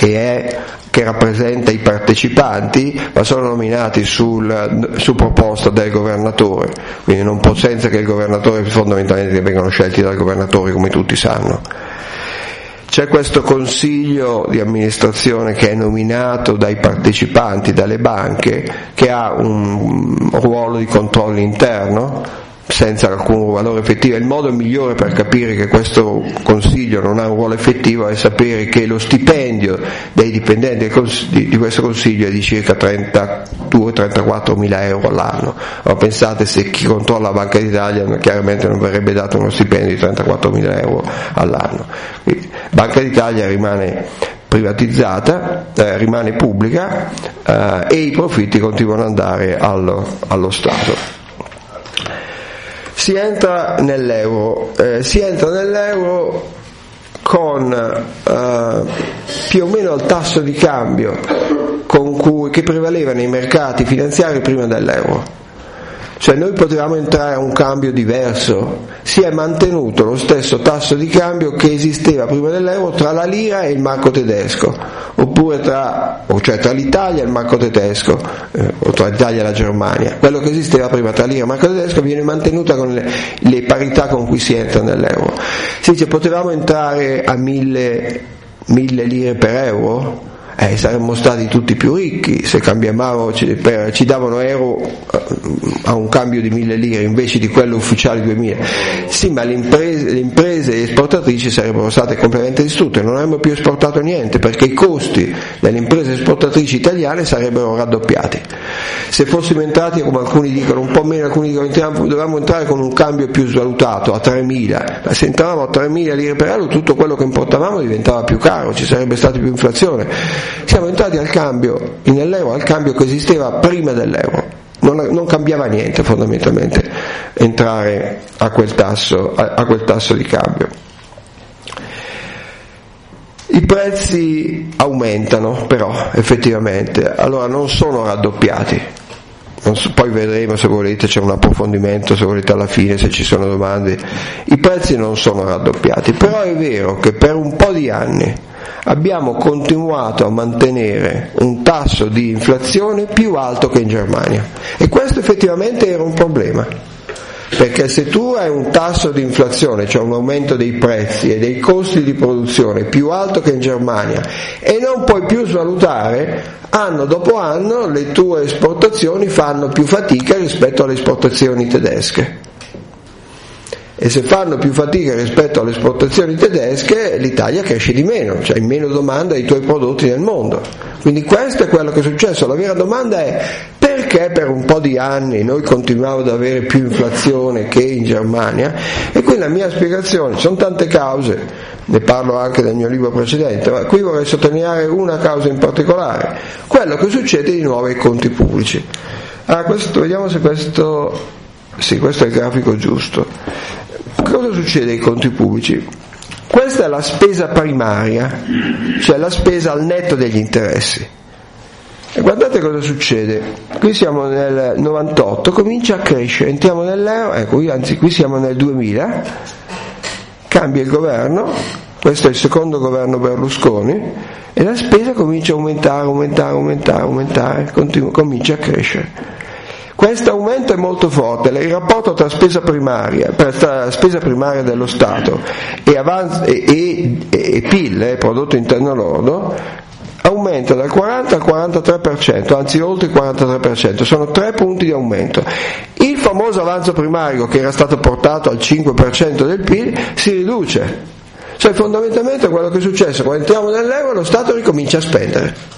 che, è, che rappresenta i partecipanti, ma sono nominati sul, su proposta del governatore, quindi non può, senza che il governatore, fondamentalmente vengono scelti dal governatore come tutti sanno. C'è questo consiglio di amministrazione che è nominato dai partecipanti, dalle banche, che ha un ruolo di controllo interno senza alcun valore effettivo. Il modo migliore per capire che questo consiglio non ha un ruolo effettivo è sapere che lo stipendio dei dipendenti di questo consiglio è di circa trentadue trentaquattro mila euro all'anno. Allora pensate, se chi controlla la Banca d'Italia chiaramente non verrebbe dato uno stipendio di trentaquattro mila euro all'anno. Quindi, Banca d'Italia rimane privatizzata, eh, rimane pubblica eh, e i profitti continuano ad andare allo, allo Stato. Si entra nell'euro, eh, si entra nell'euro con eh, più o meno il tasso di cambio con cui, che prevaleva nei mercati finanziari prima dell'euro. Cioè noi potevamo entrare a un cambio diverso, si è mantenuto lo stesso tasso di cambio che esisteva prima dell'euro tra la lira e il marco tedesco, oppure tra, cioè tra l'Italia e il marco tedesco, eh, o tra l'Italia e la Germania. Quello che esisteva prima tra lira e il marco tedesco viene mantenuta con le, le parità con cui si entra nell'euro. Si dice, potevamo entrare a mille, mille lire per euro? Eh, saremmo stati tutti più ricchi se cambiavamo, ci, per, ci davano euro a un cambio di mille lire invece di quello ufficiale duemila. Sì, ma le imprese, le imprese esportatrici sarebbero state completamente distrutte, non avremmo più esportato niente perché i costi delle imprese esportatrici italiane sarebbero raddoppiati. Se fossimo entrati, come alcuni dicono, un po' meno, alcuni dicono entriamo, dovevamo entrare con un cambio più svalutato a tremila, ma se entravamo a tremila lire per euro tutto quello che importavamo diventava più caro, ci sarebbe stata più inflazione. Siamo entrati al cambio, nell'euro, al cambio che esisteva prima dell'euro, non, non cambiava niente fondamentalmente entrare a quel tasso, a, a quel tasso di cambio. I prezzi aumentano però effettivamente, allora non sono raddoppiati. Non so, poi vedremo, se volete c'è un approfondimento, se volete alla fine, se ci sono domande. I prezzi non sono raddoppiati, però è vero che per un po' di anni abbiamo continuato a mantenere un tasso di inflazione più alto che in Germania, e questo effettivamente era un problema, perché se tu hai un tasso di inflazione, cioè un aumento dei prezzi e dei costi di produzione più alto che in Germania, e non puoi più svalutare, anno dopo anno le tue esportazioni fanno più fatica rispetto alle esportazioni tedesche, e se fanno più fatica rispetto alle esportazioni tedesche l'Italia cresce di meno, cioè hai meno domanda dei tuoi prodotti nel mondo. Quindi questo è quello che è successo. La vera domanda è: perché per un po' di anni noi continuavamo ad avere più inflazione che in Germania? E qui la mia spiegazione, ci sono tante cause, ne parlo anche nel mio libro precedente, ma qui vorrei sottolineare una causa in particolare, quello che succede di nuovo ai conti pubblici. Ah, questo, vediamo se questo, sì, questo è il grafico giusto. Cosa succede ai conti pubblici? Questa è la spesa primaria, cioè la spesa al netto degli interessi. E guardate cosa succede. Qui siamo nel novantotto, comincia a crescere, entriamo nell'euro, ecco, anzi qui siamo nel duemila, cambia il governo, questo è il secondo governo Berlusconi, e la spesa comincia a aumentare, aumentare, aumentare, aumentare, continua, comincia a crescere. Questo aumento è molto forte, il rapporto tra spesa primaria, tra spesa primaria dello Stato e, avanz- e, e, e P I L, eh, prodotto interno lordo, aumenta dal quaranta al quarantatré per cento, anzi oltre il quarantatré per cento, sono tre punti di aumento. Il famoso avanzo primario, che era stato portato al cinque per cento del P I L, si riduce. Cioè fondamentalmente quello che è successo: quando entriamo nell'euro lo Stato ricomincia a spendere,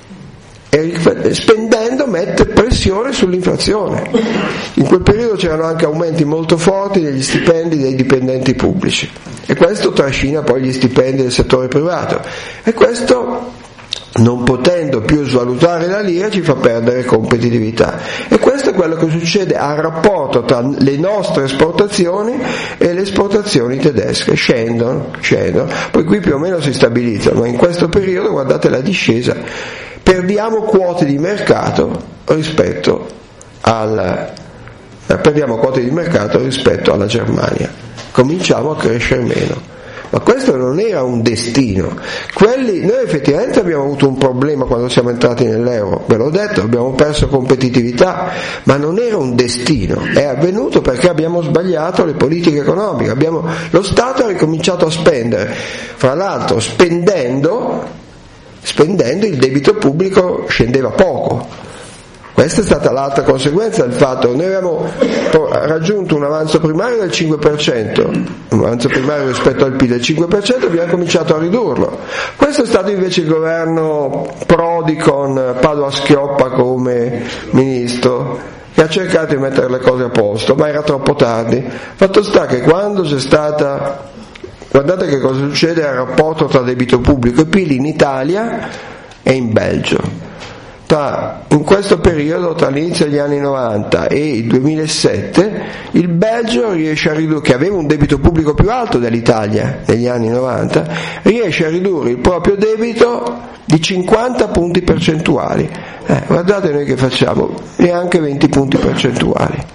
e spendendo mette pressione sull'inflazione. In quel periodo c'erano anche aumenti molto forti degli stipendi dei dipendenti pubblici, e questo trascina poi gli stipendi del settore privato, e questo, non potendo più svalutare la lira, ci fa perdere competitività. E questo è quello che succede al rapporto tra le nostre esportazioni e le esportazioni tedesche, scendono, scendono, poi qui più o meno si stabilizzano, ma in questo periodo guardate la discesa. Perdiamo quote di mercato rispetto al eh, perdiamo quote di mercato rispetto alla Germania, cominciamo a crescere meno. ma questo non era un destino. Quelli, noi effettivamente abbiamo avuto un problema quando siamo entrati nell'euro, ve l'ho detto, abbiamo perso competitività, ma non era un destino, è avvenuto perché abbiamo sbagliato le politiche economiche, abbiamo, lo Stato ha ricominciato a spendere, fra l'altro spendendo, spendendo il debito pubblico scendeva poco. Questa è stata l'altra conseguenza del fatto che noi abbiamo raggiunto un avanzo primario del cinque per cento, un avanzo primario rispetto al P I L del cinque per cento, abbiamo cominciato a ridurlo. Questo è stato invece il governo Prodi con Padoa-Schioppa come ministro, che ha cercato di mettere le cose a posto, ma era troppo tardi. Fatto sta che quando c'è stata, guardate che cosa succede al rapporto tra debito pubblico e P I L in Italia e in Belgio. In questo periodo, tra l'inizio degli anni novanta e il duemilasette, il Belgio riesce a ridurre, che aveva un debito pubblico più alto dell'Italia negli anni novanta, riesce a ridurre il proprio debito di cinquanta punti percentuali. Eh, guardate noi che facciamo, neanche venti punti percentuali.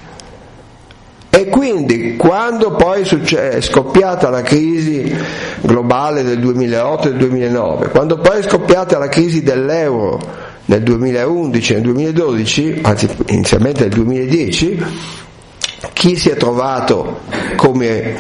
E quindi quando poi è scoppiata la crisi globale del duemilaotto e del duemilanove, quando poi è scoppiata la crisi dell'euro nel duemilaundici e nel duemiladodici, anzi inizialmente nel duemiladieci, chi si è trovato come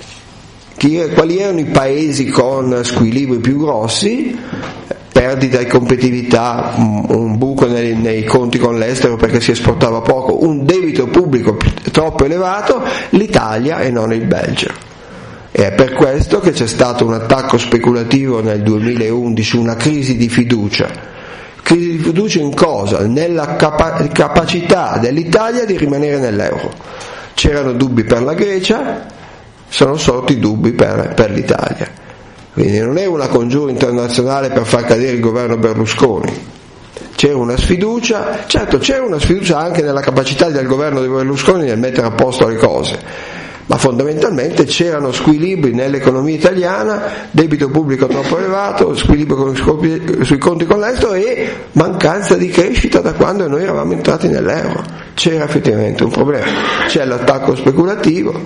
chi, quali erano i paesi con squilibri più grossi, perdita di competitività, un, un buco nei, nei conti con l'estero perché si esportava poco, un debito pubblico troppo elevato, l'Italia e non il Belgio. E è per questo che c'è stato un attacco speculativo nel duemilaundici, una crisi di fiducia. Crisi di fiducia in cosa? Nella capa- capacità dell'Italia di rimanere nell'euro. C'erano dubbi per la Grecia, sono sorti dubbi per, per l'Italia. Quindi non è una congiura internazionale per far cadere il governo Berlusconi. C'era una sfiducia, certo c'era una sfiducia anche nella capacità del governo di Berlusconi nel mettere a posto le cose, ma fondamentalmente c'erano squilibri nell'economia italiana, debito pubblico troppo elevato, squilibrio sui conti con l'estero e mancanza di crescita da quando noi eravamo entrati nell'euro. C'era effettivamente un problema, c'è l'attacco speculativo,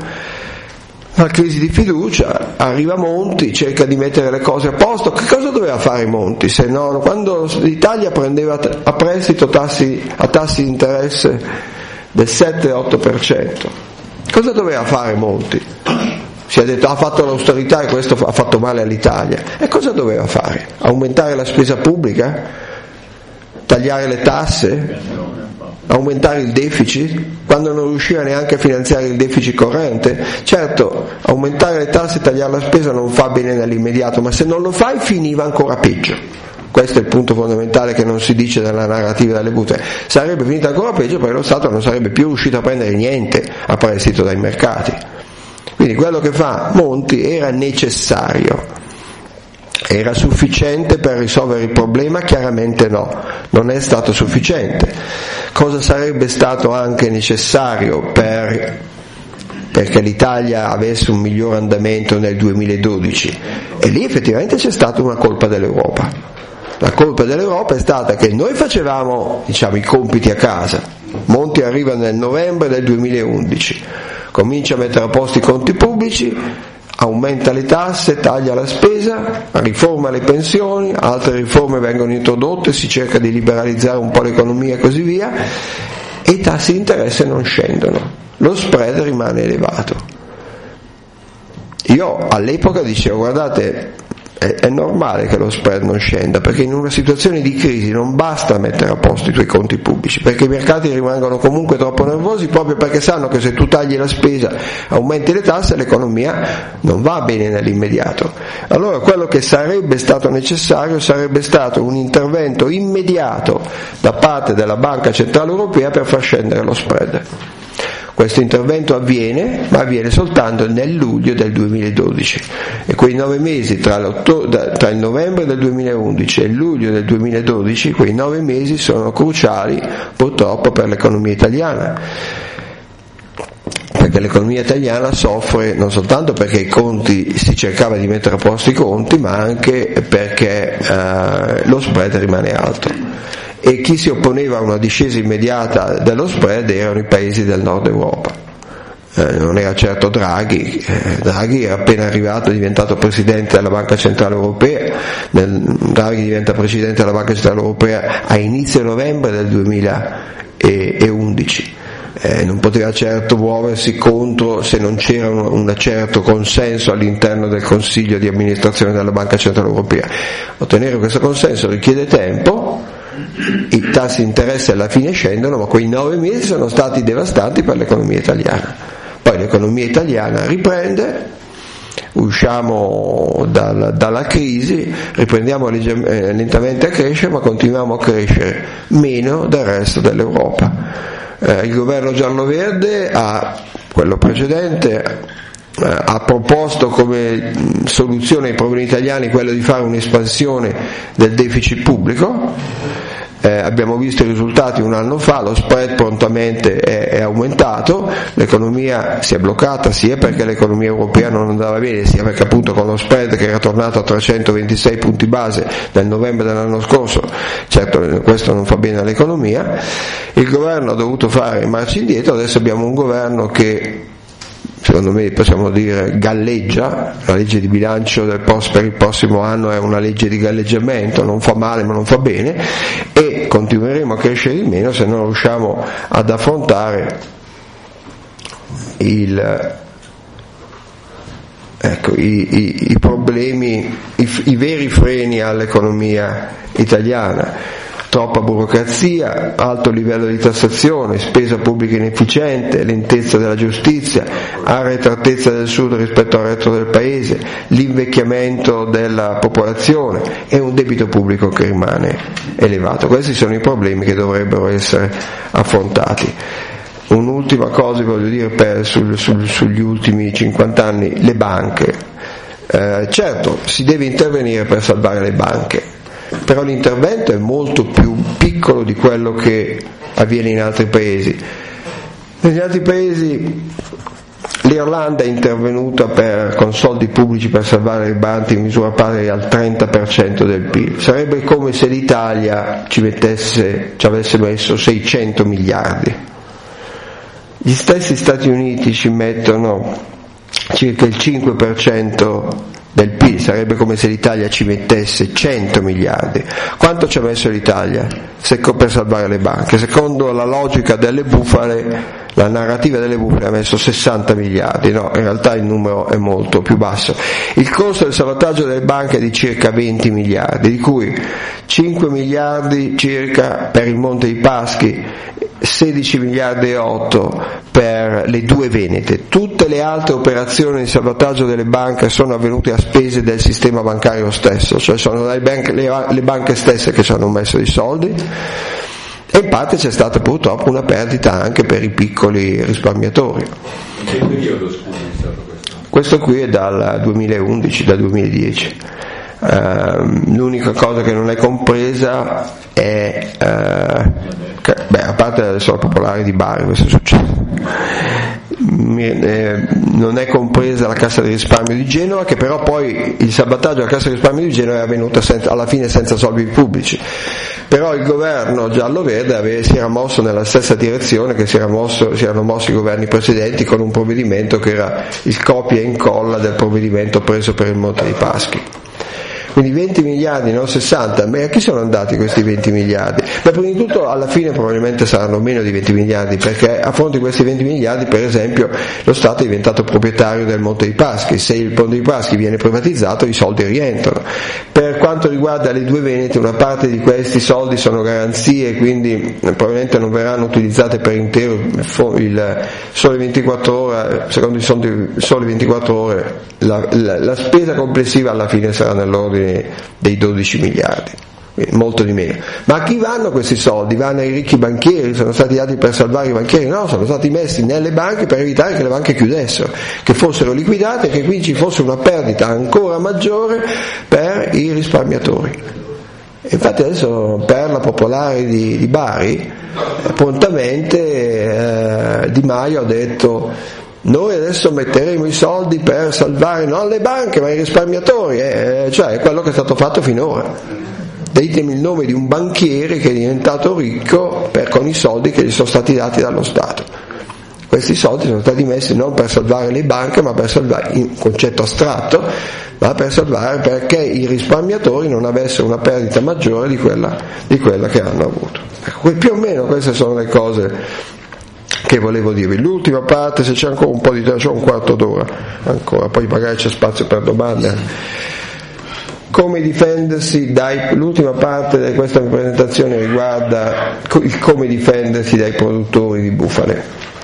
la crisi di fiducia, arriva Monti, cerca di mettere le cose a posto. Che cosa doveva fare Monti? Se no, quando l'Italia prendeva a prestito tassi, a tassi di interesse del sette otto per cento, cosa doveva fare Monti? Si è detto ha fatto l'austerità e questo ha fatto male all'Italia. E cosa doveva fare? Aumentare la spesa pubblica? Tagliare le tasse? Aumentare il deficit? Quando non riusciva neanche a finanziare il deficit corrente? Certo, aumentare le tasse e tagliare la spesa non fa bene nell'immediato, ma se non lo fai finiva ancora peggio. Questo è il punto fondamentale che non si dice nella narrativa delle buttate. Sarebbe finita ancora peggio perché lo Stato non sarebbe più riuscito a prendere niente a prestito dai mercati. Quindi quello che fa Monti era necessario, era sufficiente per risolvere il problema? Chiaramente no, non è stato sufficiente. Cosa sarebbe stato anche necessario per perché l'Italia avesse un miglior andamento nel duemiladodici? E lì effettivamente c'è stata una colpa dell'Europa. La colpa dell'Europa è stata che noi facevamo, diciamo, i compiti a casa. Monti arriva nel novembre del duemilaundici, comincia a mettere a posto i conti pubblici, aumenta le tasse, taglia la spesa, riforma le pensioni, altre riforme vengono introdotte, si cerca di liberalizzare un po' l'economia e così via, e i tassi di interesse non scendono, lo spread rimane elevato. Io all'epoca dicevo, guardate, è normale che lo spread non scenda, perché in una situazione di crisi non basta mettere a posto i tuoi conti pubblici, perché i mercati rimangono comunque troppo nervosi, proprio perché sanno che se tu tagli la spesa, aumenti le tasse, l'economia non va bene nell'immediato. Allora quello che sarebbe stato necessario sarebbe stato un intervento immediato da parte della Banca Centrale Europea per far scendere lo spread. Questo intervento avviene, ma avviene soltanto nel luglio del duemiladodici, e quei nove mesi tra, tra il novembre del duemilaundici e il luglio del duemiladodici, quei nove mesi sono cruciali purtroppo per l'economia italiana, perché l'economia italiana soffre non soltanto perché i conti, si cercava di mettere a posto i conti, ma anche perché eh, lo spread rimane alto. E chi si opponeva a una discesa immediata dello spread erano i paesi del nord Europa. eh, non era certo Draghi, eh, Draghi era appena arrivato, è diventato Presidente della Banca Centrale Europea, nel, Draghi diventa Presidente della Banca Centrale Europea a inizio novembre del duemilaundici. Eh, non poteva certo muoversi contro se non c'era un, un certo consenso all'interno del Consiglio di amministrazione della Banca Centrale Europea. Ottenere questo consenso richiede tempo, i tassi di interesse alla fine scendono, ma quei nove mesi sono stati devastanti per l'economia italiana. Poi l'economia italiana riprende, usciamo dal, dalla crisi, riprendiamo legge, eh, lentamente a crescere, ma continuiamo a crescere meno del resto dell'Europa. Eh, il governo giallo-verde, ha, quello precedente, eh, ha proposto come soluzione ai problemi italiani quello di fare un'espansione del deficit pubblico. Eh, abbiamo visto i risultati un anno fa, lo spread prontamente è, è aumentato, l'economia si è bloccata sia perché l'economia europea non andava bene, sia perché appunto con lo spread che era tornato a trecentoventisei punti base nel novembre dell'anno scorso, certo questo non fa bene all'economia. Il governo ha dovuto fare marcia indietro, adesso abbiamo un governo che secondo me possiamo dire galleggia, la legge di bilancio del post per il prossimo anno è una legge di galleggiamento, non fa male ma non fa bene, e continueremo a crescere di meno se non riusciamo ad affrontare il, ecco, i, i, i problemi, i, i veri freni all'economia italiana. Troppa burocrazia, alto livello di tassazione, spesa pubblica inefficiente, lentezza della giustizia, arretratezza del sud rispetto al resto del paese, l'invecchiamento della popolazione e un debito pubblico che rimane elevato. Questi sono i problemi che dovrebbero essere affrontati. Un'ultima cosa voglio dire per, sul, sul, sugli ultimi cinquanta anni, le banche. Eh, certo, si deve intervenire per salvare le banche, però l'intervento è molto più piccolo di quello che avviene in altri paesi. Negli altri paesi l'Irlanda è intervenuta per, con soldi pubblici per salvare le banche in misura pari al trenta per cento del P I L. Sarebbe come se l'Italia ci mettesse, ci avesse messo seicento miliardi. Gli stessi Stati Uniti ci mettono circa il cinque per cento del P I L, sarebbe come se l'Italia ci mettesse cento miliardi. Quanto ci ha messo l'Italia per salvare le banche? Secondo la logica delle bufale, la narrativa delle bufale ha messo sessanta miliardi, no, in realtà il numero è molto più basso. Il costo del salvataggio delle banche è di circa venti miliardi, di cui cinque miliardi circa per il Monte dei Paschi, sedici miliardi e otto per le due venete. Tutte le altre operazioni di salvataggio delle banche sono avvenute a spese del sistema bancario stesso, cioè sono le banche, le, le banche stesse che ci hanno messo i soldi, e in parte c'è stata purtroppo una perdita anche per i piccoli risparmiatori. In che periodo, scusi, è stato questo? Questo qui è dal duemilaundici, dal duemiladieci. Uh, l'unica cosa che non è compresa è uh, che, beh, a parte adesso la Popolare di Bari, questo è successo, Mi, eh, non è compresa la Cassa di risparmio di Genova, che però poi il salvataggio della Cassa di risparmio di Genova è avvenuto senza, alla fine senza soldi pubblici. Però il governo giallo-verde aveva, si era mosso nella stessa direzione che si, era mosso, si erano mossi i governi precedenti, con un provvedimento che era il copia e incolla del provvedimento preso per il Monte dei Paschi. Quindi venti miliardi, non sessanta, ma a chi sono andati questi venti miliardi? Beh, prima di tutto alla fine probabilmente saranno meno di venti miliardi, perché a fronte di questi venti miliardi, per esempio, lo Stato è diventato proprietario del Monte dei Paschi. Se il Monte dei Paschi viene privatizzato, i soldi rientrano. Per quanto riguarda le due venete, una parte di questi soldi sono garanzie, quindi probabilmente non verranno utilizzate per intero. Il Sole ventiquattro ore, secondo il Sole ventiquattro ore, la, la, la spesa complessiva alla fine sarà nell'ordine dei dodici miliardi, molto di meno. Ma a chi vanno questi soldi? Vanno ai ricchi banchieri? Sono stati dati per salvare i banchieri? No, sono stati messi nelle banche per evitare che le banche chiudessero, che fossero liquidate e che quindi ci fosse una perdita ancora maggiore per i risparmiatori. E infatti adesso per la Popolare di, di Bari prontamente eh, Di Maio ha detto: noi adesso metteremo i soldi per salvare non le banche ma i risparmiatori, eh, cioè è quello che è stato fatto finora. Ditemi il nome di un banchiere che è diventato ricco per, con i soldi che gli sono stati dati dallo Stato. questi soldi sono stati messi non per salvare le banche, ma per salvare, in concetto astratto, ma per salvare perché i risparmiatori non avessero una perdita maggiore di quella, di quella che hanno avuto. Ecco, più o meno queste sono le cose che volevo dirvi. L'ultima parte, se c'è ancora un po' di tempo, c'è un quarto d'ora ancora, poi magari c'è spazio per domande. Come difendersi dai, l'ultima parte di questa presentazione riguarda il come difendersi dai produttori di bufale.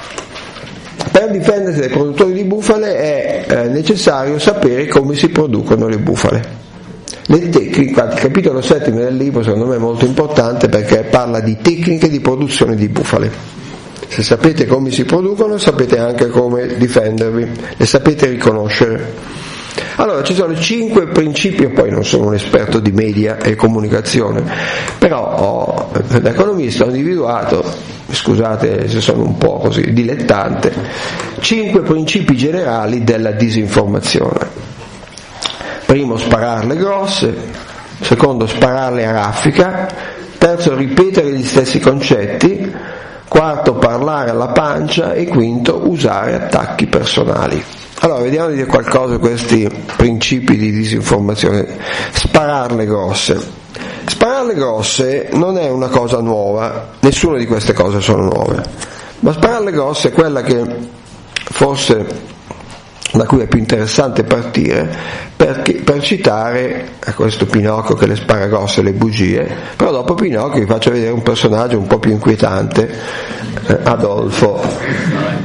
Per difendersi dai produttori di bufale è eh, necessario sapere come si producono le bufale. Le tecniche, il capitolo settimo del libro secondo me è molto importante perché parla di tecniche di produzione di bufale. Se sapete come si producono, sapete anche come difendervi, le sapete riconoscere. Allora, ci sono cinque principi, e poi non sono un esperto di media e comunicazione, però ho, da economista ho individuato, scusate se sono un po' così dilettante, cinque principi generali della disinformazione. Primo, spararle grosse; secondo, spararle a raffica; terzo, ripetere gli stessi concetti; quarto, parlare alla pancia; e quinto, usare attacchi personali. Allora, vediamo di dire qualcosa di questi principi di disinformazione. Spararle grosse. Spararle grosse non è una cosa nuova, nessuna di queste cose sono nuove, ma spararle grosse è quella che forse da cui è più interessante partire, perché, per citare a questo Pinocchio che le spara grosse le bugie, però dopo Pinocchio vi faccio vedere un personaggio un po' più inquietante, eh, Adolfo.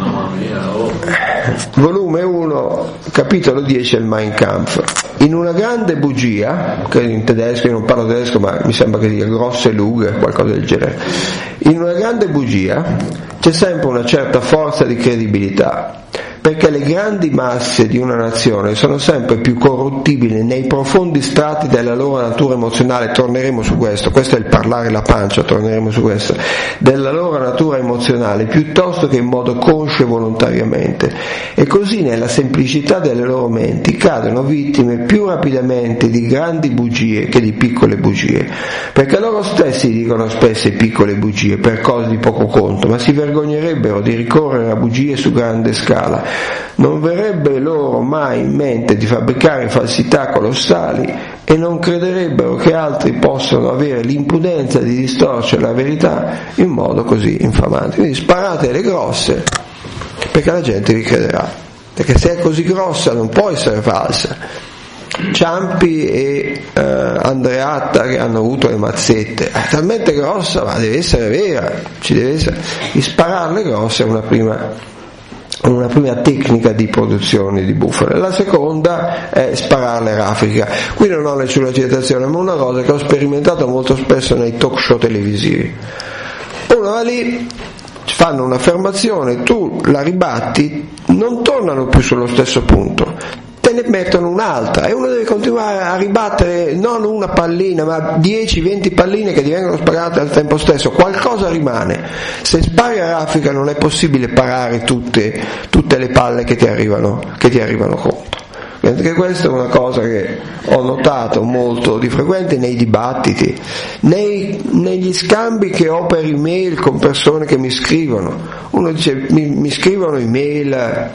Volume uno, capitolo dieci, il Mein Kampf. In una grande bugia, che in tedesco, io non parlo tedesco ma mi sembra che dica grosse lughe, qualcosa del genere, in una grande bugia c'è sempre una certa forza di credibilità, perché le grandi masse di una nazione sono sempre più corruttibili nei profondi strati della loro natura emozionale. Torneremo su questo, questo è il parlare la pancia, torneremo su questo, della loro natura emozionale, piuttosto che in modo conscio e volontariamente, e così nella semplicità delle loro menti cadono vittime più rapidamente di grandi bugie che di piccole bugie, perché loro stessi dicono spesso piccole bugie per cose di poco conto, ma si vergognerebbero di ricorrere a bugie su grande scala. Non verrebbe loro mai in mente di fabbricare falsità colossali e non crederebbero che altri possano avere l'impudenza di distorcere la verità in modo così infamante. Quindi sparate le grosse perché la gente vi crederà, perché se è così grossa non può essere falsa. Ciampi e eh, Andreatta che hanno avuto le mazzette, è talmente grossa ma deve essere vera, ci deve essere. Di spararle grosse è una prima una prima tecnica di produzione di bufale. La seconda è spararle a raffica. Qui non ho nessuna citazione, ma una cosa che ho sperimentato molto spesso nei talk show televisivi. Uno va lì, fanno un'affermazione, tu la ribatti, non tornano più sullo stesso punto, te ne mettono un'altra e uno deve continuare a ribattere non una pallina ma dieci venti palline che ti vengono sparate al tempo stesso. Qualcosa rimane. Se spari a raffica non è possibile parare tutte, tutte le palle che ti arrivano, che ti arrivano contro. Perché questa è una cosa che ho notato molto di frequente nei dibattiti, nei, negli scambi che ho per email con persone che mi scrivono. Uno dice mi, mi scrivono email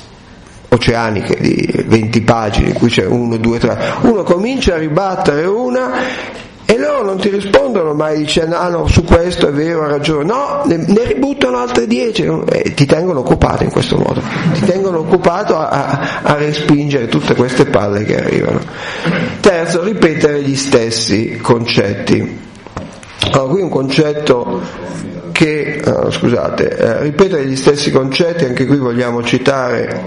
oceaniche di venti pagine in cui c'è uno, due, tre, uno comincia a ribattere una e loro non ti rispondono mai dicendo ah no, su questo è vero, ha ragione, no, ne, ne ributtano altre dieci e ti tengono occupato in questo modo, ti tengono occupato a, a, a respingere tutte queste palle che arrivano. Terzo, ripetere gli stessi concetti. Allora, qui un concetto che, oh, scusate, eh, ripetere gli stessi concetti, anche qui vogliamo citare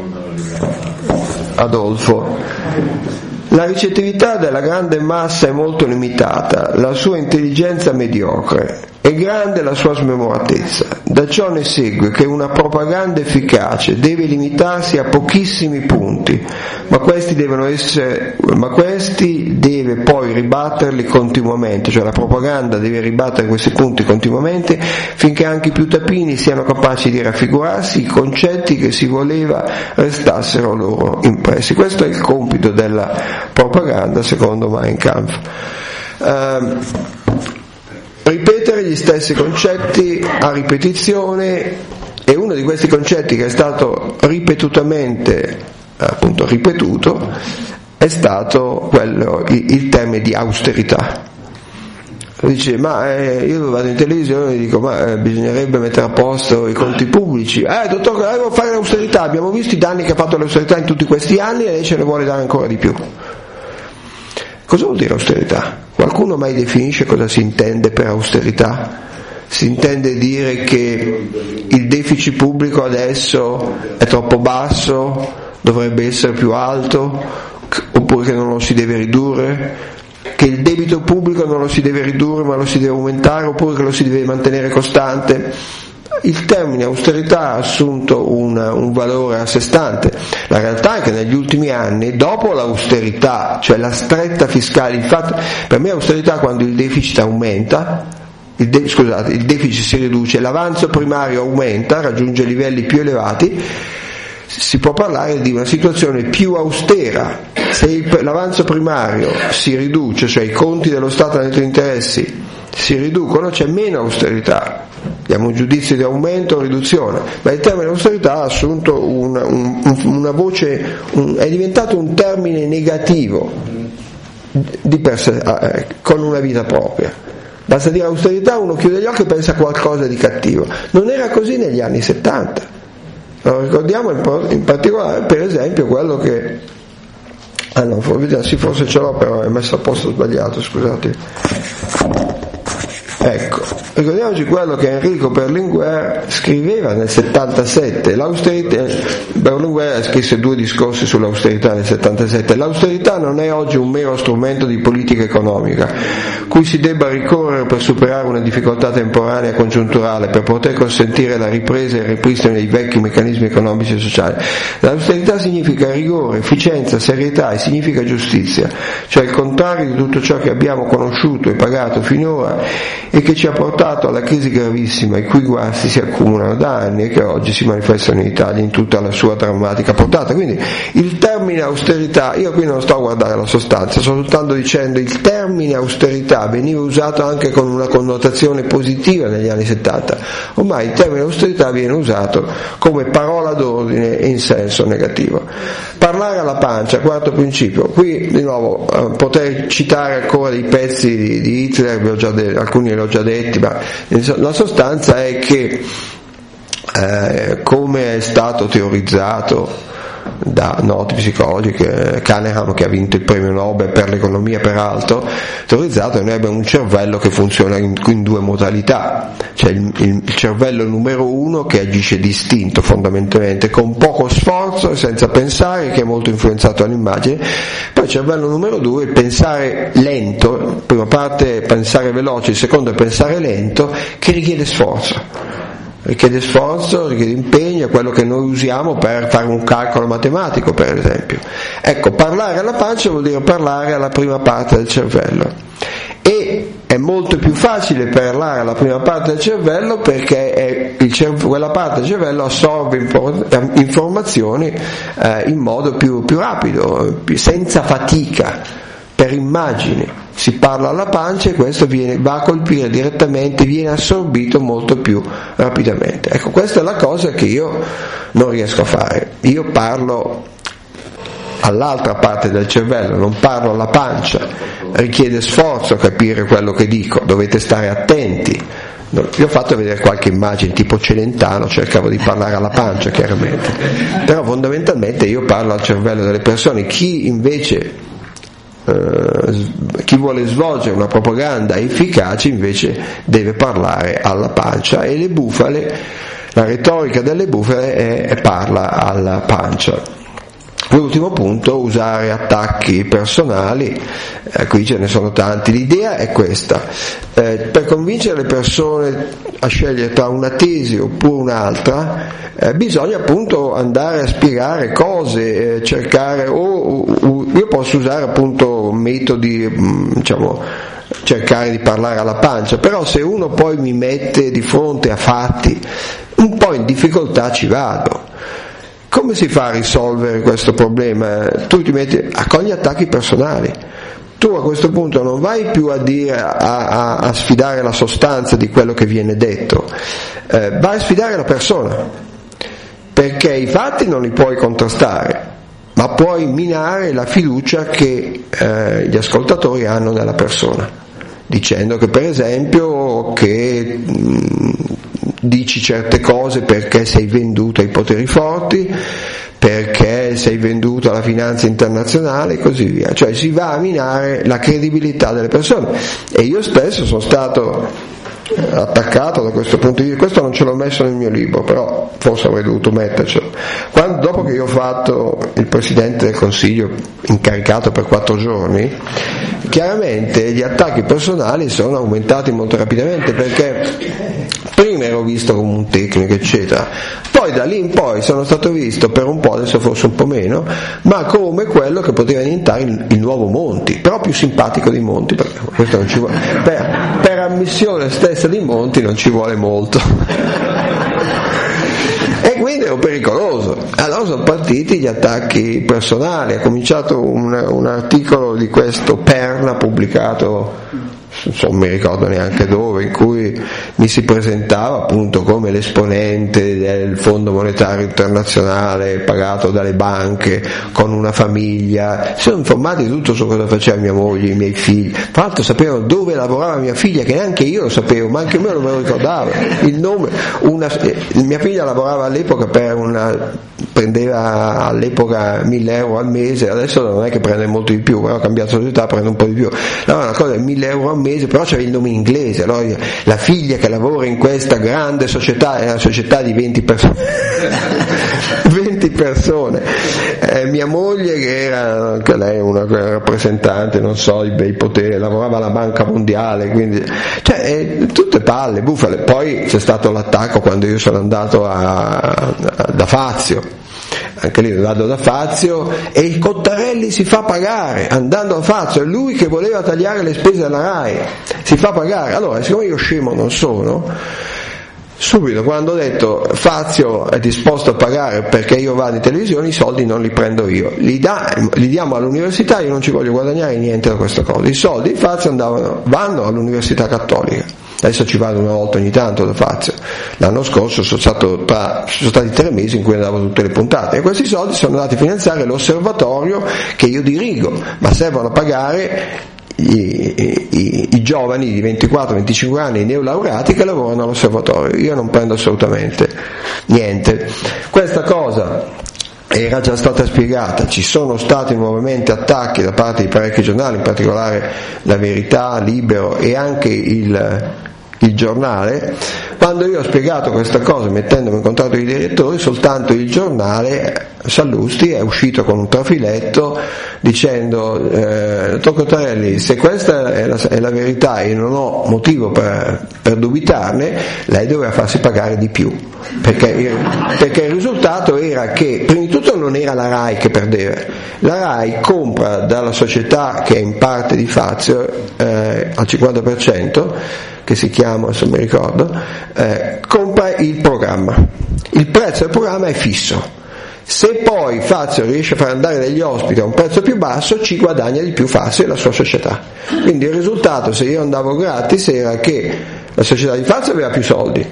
Adolfo. La ricettività della grande massa è molto limitata, la sua intelligenza mediocre, è grande la sua smemoratezza. Da ciò ne segue che una propaganda efficace deve limitarsi a pochissimi punti, ma questi devono essere, ma questi deve poi ribatterli continuamente, cioè la propaganda deve ribattere questi punti continuamente finché anche i più tapini siano capaci di raffigurarsi i concetti che si voleva restassero loro impressi. Questo è il compito della propaganda secondo Mein Kampf. Uh, ripetere gli stessi concetti a ripetizione e uno di questi concetti che è stato ripetutamente appunto ripetuto è stato quello, il, il termine di austerità. Dice, ma eh, io vado in televisione e dico, ma eh, bisognerebbe mettere a posto i conti pubblici. Eh, dottor, devo fare l'austerità, abbiamo visto i danni che ha fatto l'austerità in tutti questi anni e lei ce ne vuole dare ancora di più. Cosa vuol dire austerità? Qualcuno mai definisce cosa si intende per austerità? Si intende dire che il deficit pubblico adesso è troppo basso, dovrebbe essere più alto, oppure che non lo si deve ridurre? Che il debito pubblico non lo si deve ridurre ma lo si deve aumentare, oppure che lo si deve mantenere costante? Il termine austerità ha assunto un, un valore a sé stante. La realtà è che negli ultimi anni, dopo l'austerità, cioè la stretta fiscale, infatti per me austerità quando il deficit aumenta, il de- scusate, il deficit si riduce, l'avanzo primario aumenta, raggiunge livelli più elevati, si può parlare di una situazione più austera. Se il, l'avanzo primario si riduce, cioè i conti dello Stato netto di interessi si riducono, c'è meno austerità, diamo un giudizio di aumento o riduzione, ma il termine austerità ha assunto una, un, una voce, un, è diventato un termine negativo di per sé, eh, con una vita propria. Basta dire austerità, uno chiude gli occhi e pensa a qualcosa di cattivo. Non era così negli anni settanta. Lo ricordiamo in particolare, per esempio, quello che ah no, sì, forse ce l'ho, però è messo a posto sbagliato, scusate. Ecco, ricordiamoci quello che Enrico Berlinguer scriveva nel settantasette. L'austerità, Berlinguer scrisse due discorsi sull'austerità nel settantasette. L'austerità non è oggi un mero strumento di politica economica cui si debba ricorrere per superare una difficoltà temporanea congiunturale per poter consentire la ripresa e il ripristino dei vecchi meccanismi economici e sociali. L'austerità significa rigore, efficienza, serietà e significa giustizia, cioè il contrario di tutto ciò che abbiamo conosciuto e pagato finora e che ci ha portato alla crisi gravissima i cui guasti si accumulano da anni e che oggi si manifestano in Italia in tutta la sua drammatica portata. Quindi il termine austerità, io qui non sto a guardare la sostanza, sto soltanto dicendo il termine austerità veniva usato anche con una connotazione positiva negli anni settanta, ormai il termine austerità viene usato come parola d'ordine in senso negativo. Parlare alla pancia, quarto principio, qui di nuovo eh, potrei citare ancora dei pezzi di, di Hitler, vi ho già de- alcuni li ho già detti, ma la sostanza è che eh, come è stato teorizzato da noti psicologi, Kahneman, che ha vinto il premio Nobel per l'economia peraltro, teorizzato che noi abbiamo un cervello che funziona in, in due modalità, c'è il, il, il cervello numero uno che agisce distinto fondamentalmente, con poco sforzo e senza pensare, che è molto influenzato dall'immagine, poi il cervello numero due, il pensare lento, prima parte pensare veloce, il secondo è pensare lento, che richiede sforzo. richiede sforzo, richiede impegno, è quello che noi usiamo per fare un calcolo matematico, per esempio. Ecco, parlare alla pancia vuol dire parlare alla prima parte del cervello, e è molto più facile parlare alla prima parte del cervello perché è il cerv- quella parte del cervello assorbe impor- informazioni eh, in modo più, più rapido, più, senza fatica, per immagini. Si parla alla pancia e questo viene, va a colpire direttamente, viene assorbito molto più rapidamente. Ecco, questa è la cosa che io non riesco a fare. Io parlo all'altra parte del cervello, non parlo alla pancia, richiede sforzo capire quello che dico, dovete stare attenti. Vi ho fatto vedere qualche immagine tipo Celentano, cercavo di parlare alla pancia chiaramente, però fondamentalmente io parlo al cervello delle persone. Chi invece Uh, chi vuole svolgere una propaganda efficace invece deve parlare alla pancia, e le bufale, la retorica delle bufale è, è parla alla pancia. L'ultimo punto, usare attacchi personali, eh, qui ce ne sono tanti. L'idea è questa: eh, per convincere le persone a scegliere tra una tesi oppure un'altra, eh, bisogna appunto andare a spiegare cose, eh, cercare, o, o io posso usare appunto metodi, diciamo, cercare di parlare alla pancia, però se uno poi mi mette di fronte a fatti, un po' in difficoltà ci vado. Come si fa a risolvere questo problema? Tu ti metti con gli attacchi personali. tu a questo punto non vai più a dire a, a, a sfidare la sostanza di quello che viene detto, eh, vai a sfidare la persona, perché i fatti non li puoi contrastare, ma puoi minare la fiducia che eh, gli ascoltatori hanno nella persona, dicendo che per esempio che mh, dici certe cose perché sei venduto ai poteri forti, perché sei venduto alla finanza internazionale e così via, cioè si va a minare la credibilità delle persone. E io stesso sono stato attaccato da questo punto di vista, questo non ce l'ho messo nel mio libro, però forse avrei dovuto mettercelo. Quando, dopo che io ho fatto il Presidente del Consiglio incaricato per quattro giorni, chiaramente gli attacchi personali sono aumentati molto rapidamente, perché prima ero visto come un tecnico eccetera, poi da lì in poi sono stato visto per un po', adesso forse un po' meno, ma come quello che poteva diventare il, il nuovo Monti, però più simpatico di Monti, perché questo non ci vuole, per, per ammissione stessa di Monti non ci vuole molto. E quindi ero pericoloso. Allora sono partiti gli attacchi personali, è cominciato un, un articolo di questo Perna pubblicato, non mi ricordo neanche dove, in cui mi si presentava appunto come l'esponente del Fondo Monetario Internazionale pagato dalle banche, con una famiglia. Si sono informati tutto su cosa faceva mia moglie, i miei figli, tra l'altro sapevano dove lavorava mia figlia, che neanche io lo sapevo, ma anche me non me lo ricordavo il nome. Una, mia figlia lavorava all'epoca per una, prendeva all'epoca mille euro al mese, adesso non è che prende molto di più, però ha cambiato società, prende un po' di più. Allora una cosa è mille euro al mese, però c'aveva il nome in inglese. Allora la figlia che lavora in questa grande società, è una società di venti persone venti persone, eh, mia moglie che era anche lei una rappresentante, non so, di bei poteri, lavorava alla Banca Mondiale, quindi cioè eh, tutte palle, bufale. Poi c'è stato l'attacco quando io sono andato a, a, da Fazio, anche lì vado da Fazio e il Cottarelli si fa pagare andando a Fazio, è lui che voleva tagliare le spese della RAI, si fa pagare. Allora, siccome io scemo non sono, subito quando ho detto Fazio è disposto a pagare perché io vado in televisione, i soldi non li prendo io, li, da, li diamo all'università, io non ci voglio guadagnare niente da questa cosa. I soldi di Fazio andavano, vanno all'Università Cattolica. Adesso ci vado una volta ogni tanto da Fazio. L'anno scorso sono, stato tra, sono stati tre mesi in cui andavo tutte le puntate, e questi soldi sono andati a finanziare l'osservatorio che io dirigo, ma servono a pagare I, i, i giovani di ventiquattro venticinque anni neolaureati che lavorano all'osservatorio. Io non prendo assolutamente niente. Questa cosa era già stata spiegata, ci sono stati nuovamente attacchi da parte di parecchi giornali, in particolare La Verità, Libero e anche il, il Giornale. Quando io ho spiegato questa cosa mettendomi in contatto con i direttori, soltanto il Giornale, Sallusti, è uscito con un trafiletto dicendo eh, dottor Cottarelli, se questa è la, è la verità e io non ho motivo per, per dubitarne, lei doveva farsi pagare di più, perché, perché il risultato era che prima di tutto non era la RAI che perdeva, la RAI compra dalla società che è in parte di Fazio eh, al cinquanta per cento, che si chiama, adesso mi ricordo, eh, compra il programma, il prezzo del programma è fisso. Se poi Fazio riesce a far andare degli ospiti a un prezzo più basso, ci guadagna di più Fazio e la sua società. Quindi il risultato, se io andavo gratis, era che la società di Fazio aveva più soldi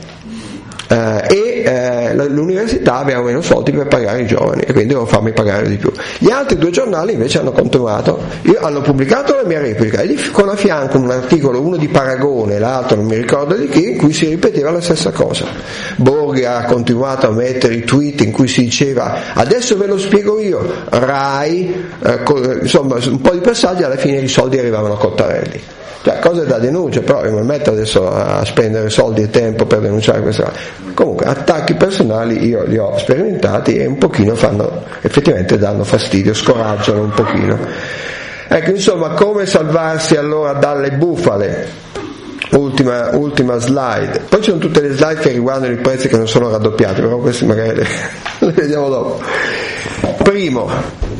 eh, e eh, l'università aveva meno soldi per pagare i giovani, e quindi devo farmi pagare di più. Gli altri due giornali invece hanno continuato, io, hanno pubblicato la mia replica e con a fianco un articolo, uno di Paragone, l'altro non mi ricordo di chi, in cui si ripeteva la stessa cosa. Borghi ha continuato a mettere i tweet in cui si diceva adesso ve lo spiego io, RAI, eh, insomma un po' di passaggi, alla fine i soldi arrivavano a Cottarelli. Cioè, cose da denuncia, però io mi metto adesso a spendere soldi e tempo per denunciare questa cosa. Comunque attacchi personali io li ho sperimentati e un pochino fanno, effettivamente danno fastidio, scoraggiano un pochino. Ecco, insomma, come salvarsi allora dalle bufale? Ultima, ultima slide. Poi ci sono tutte le slide che riguardano i prezzi che non sono raddoppiati, però queste magari le, le vediamo dopo. Primo,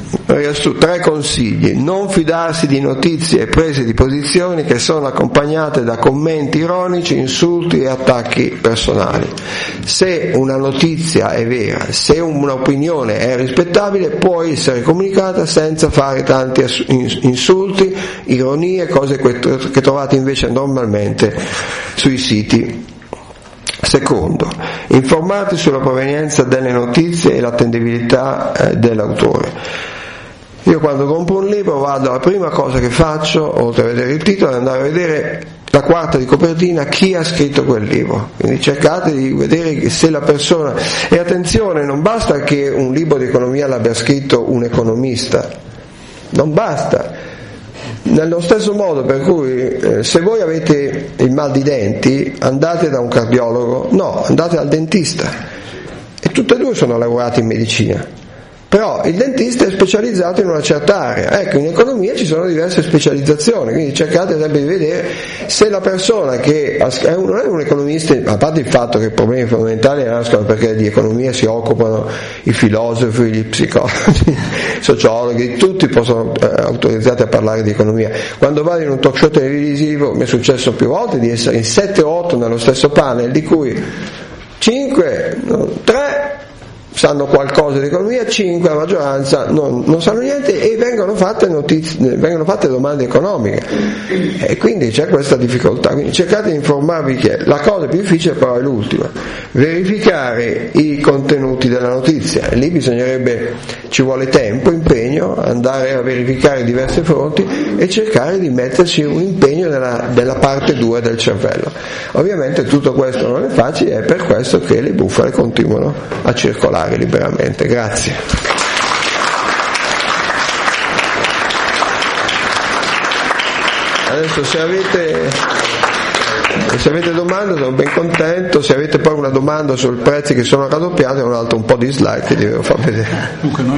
riassunto, tre consigli: non fidarsi di notizie e prese di posizioni che sono accompagnate da commenti ironici, insulti e attacchi personali. Se una notizia è vera, se un'opinione è rispettabile, può essere comunicata senza fare tanti insulti, ironie, cose che trovate invece normalmente sui siti. Secondo, informarti sulla provenienza delle notizie e l'attendibilità eh, dell'autore. Io quando compro un libro vado, la prima cosa che faccio, oltre a vedere il titolo, è andare a vedere la quarta di copertina, chi ha scritto quel libro. Quindi cercate di vedere se la persona, e attenzione, non basta che un libro di economia l'abbia scritto un economista, non basta. Nello stesso modo per cui eh, se voi avete il mal di denti andate da un cardiologo, no, andate al dentista, e tutte e due sono laureati in medicina, però il dentista è specializzato in una certa area. Ecco, in economia ci sono diverse specializzazioni, quindi cercate sempre di vedere se la persona che è un, non è un economista, a parte il fatto che i problemi fondamentali nascono perché di economia si occupano i filosofi, gli psicologi, i sociologi, tutti possono eh, autorizzati a parlare di economia. Quando vado in un talk show televisivo mi è successo più volte di essere in sette o otto nello stesso panel, di cui cinque, no, tre sanno qualcosa di economia, cinque, la maggioranza non, non sanno niente, e vengono fatte notizie, vengono fatte domande economiche, e quindi c'è questa difficoltà. Quindi cercate di informarvi, che la cosa più difficile però è l'ultima: verificare i contenuti della notizia. E lì bisognerebbe, ci vuole tempo, impegno, andare a verificare diverse fonti e cercare di mettersi un impegno nella, nella parte due del cervello. Ovviamente tutto questo non è facile, è per questo che le bufale continuano a circolare liberamente. Grazie. Adesso se avete se avete domande sono ben contento, se avete poi una domanda sul prezzi che sono raddoppiati, ho un altro un po' di slide che vi devo far vedere.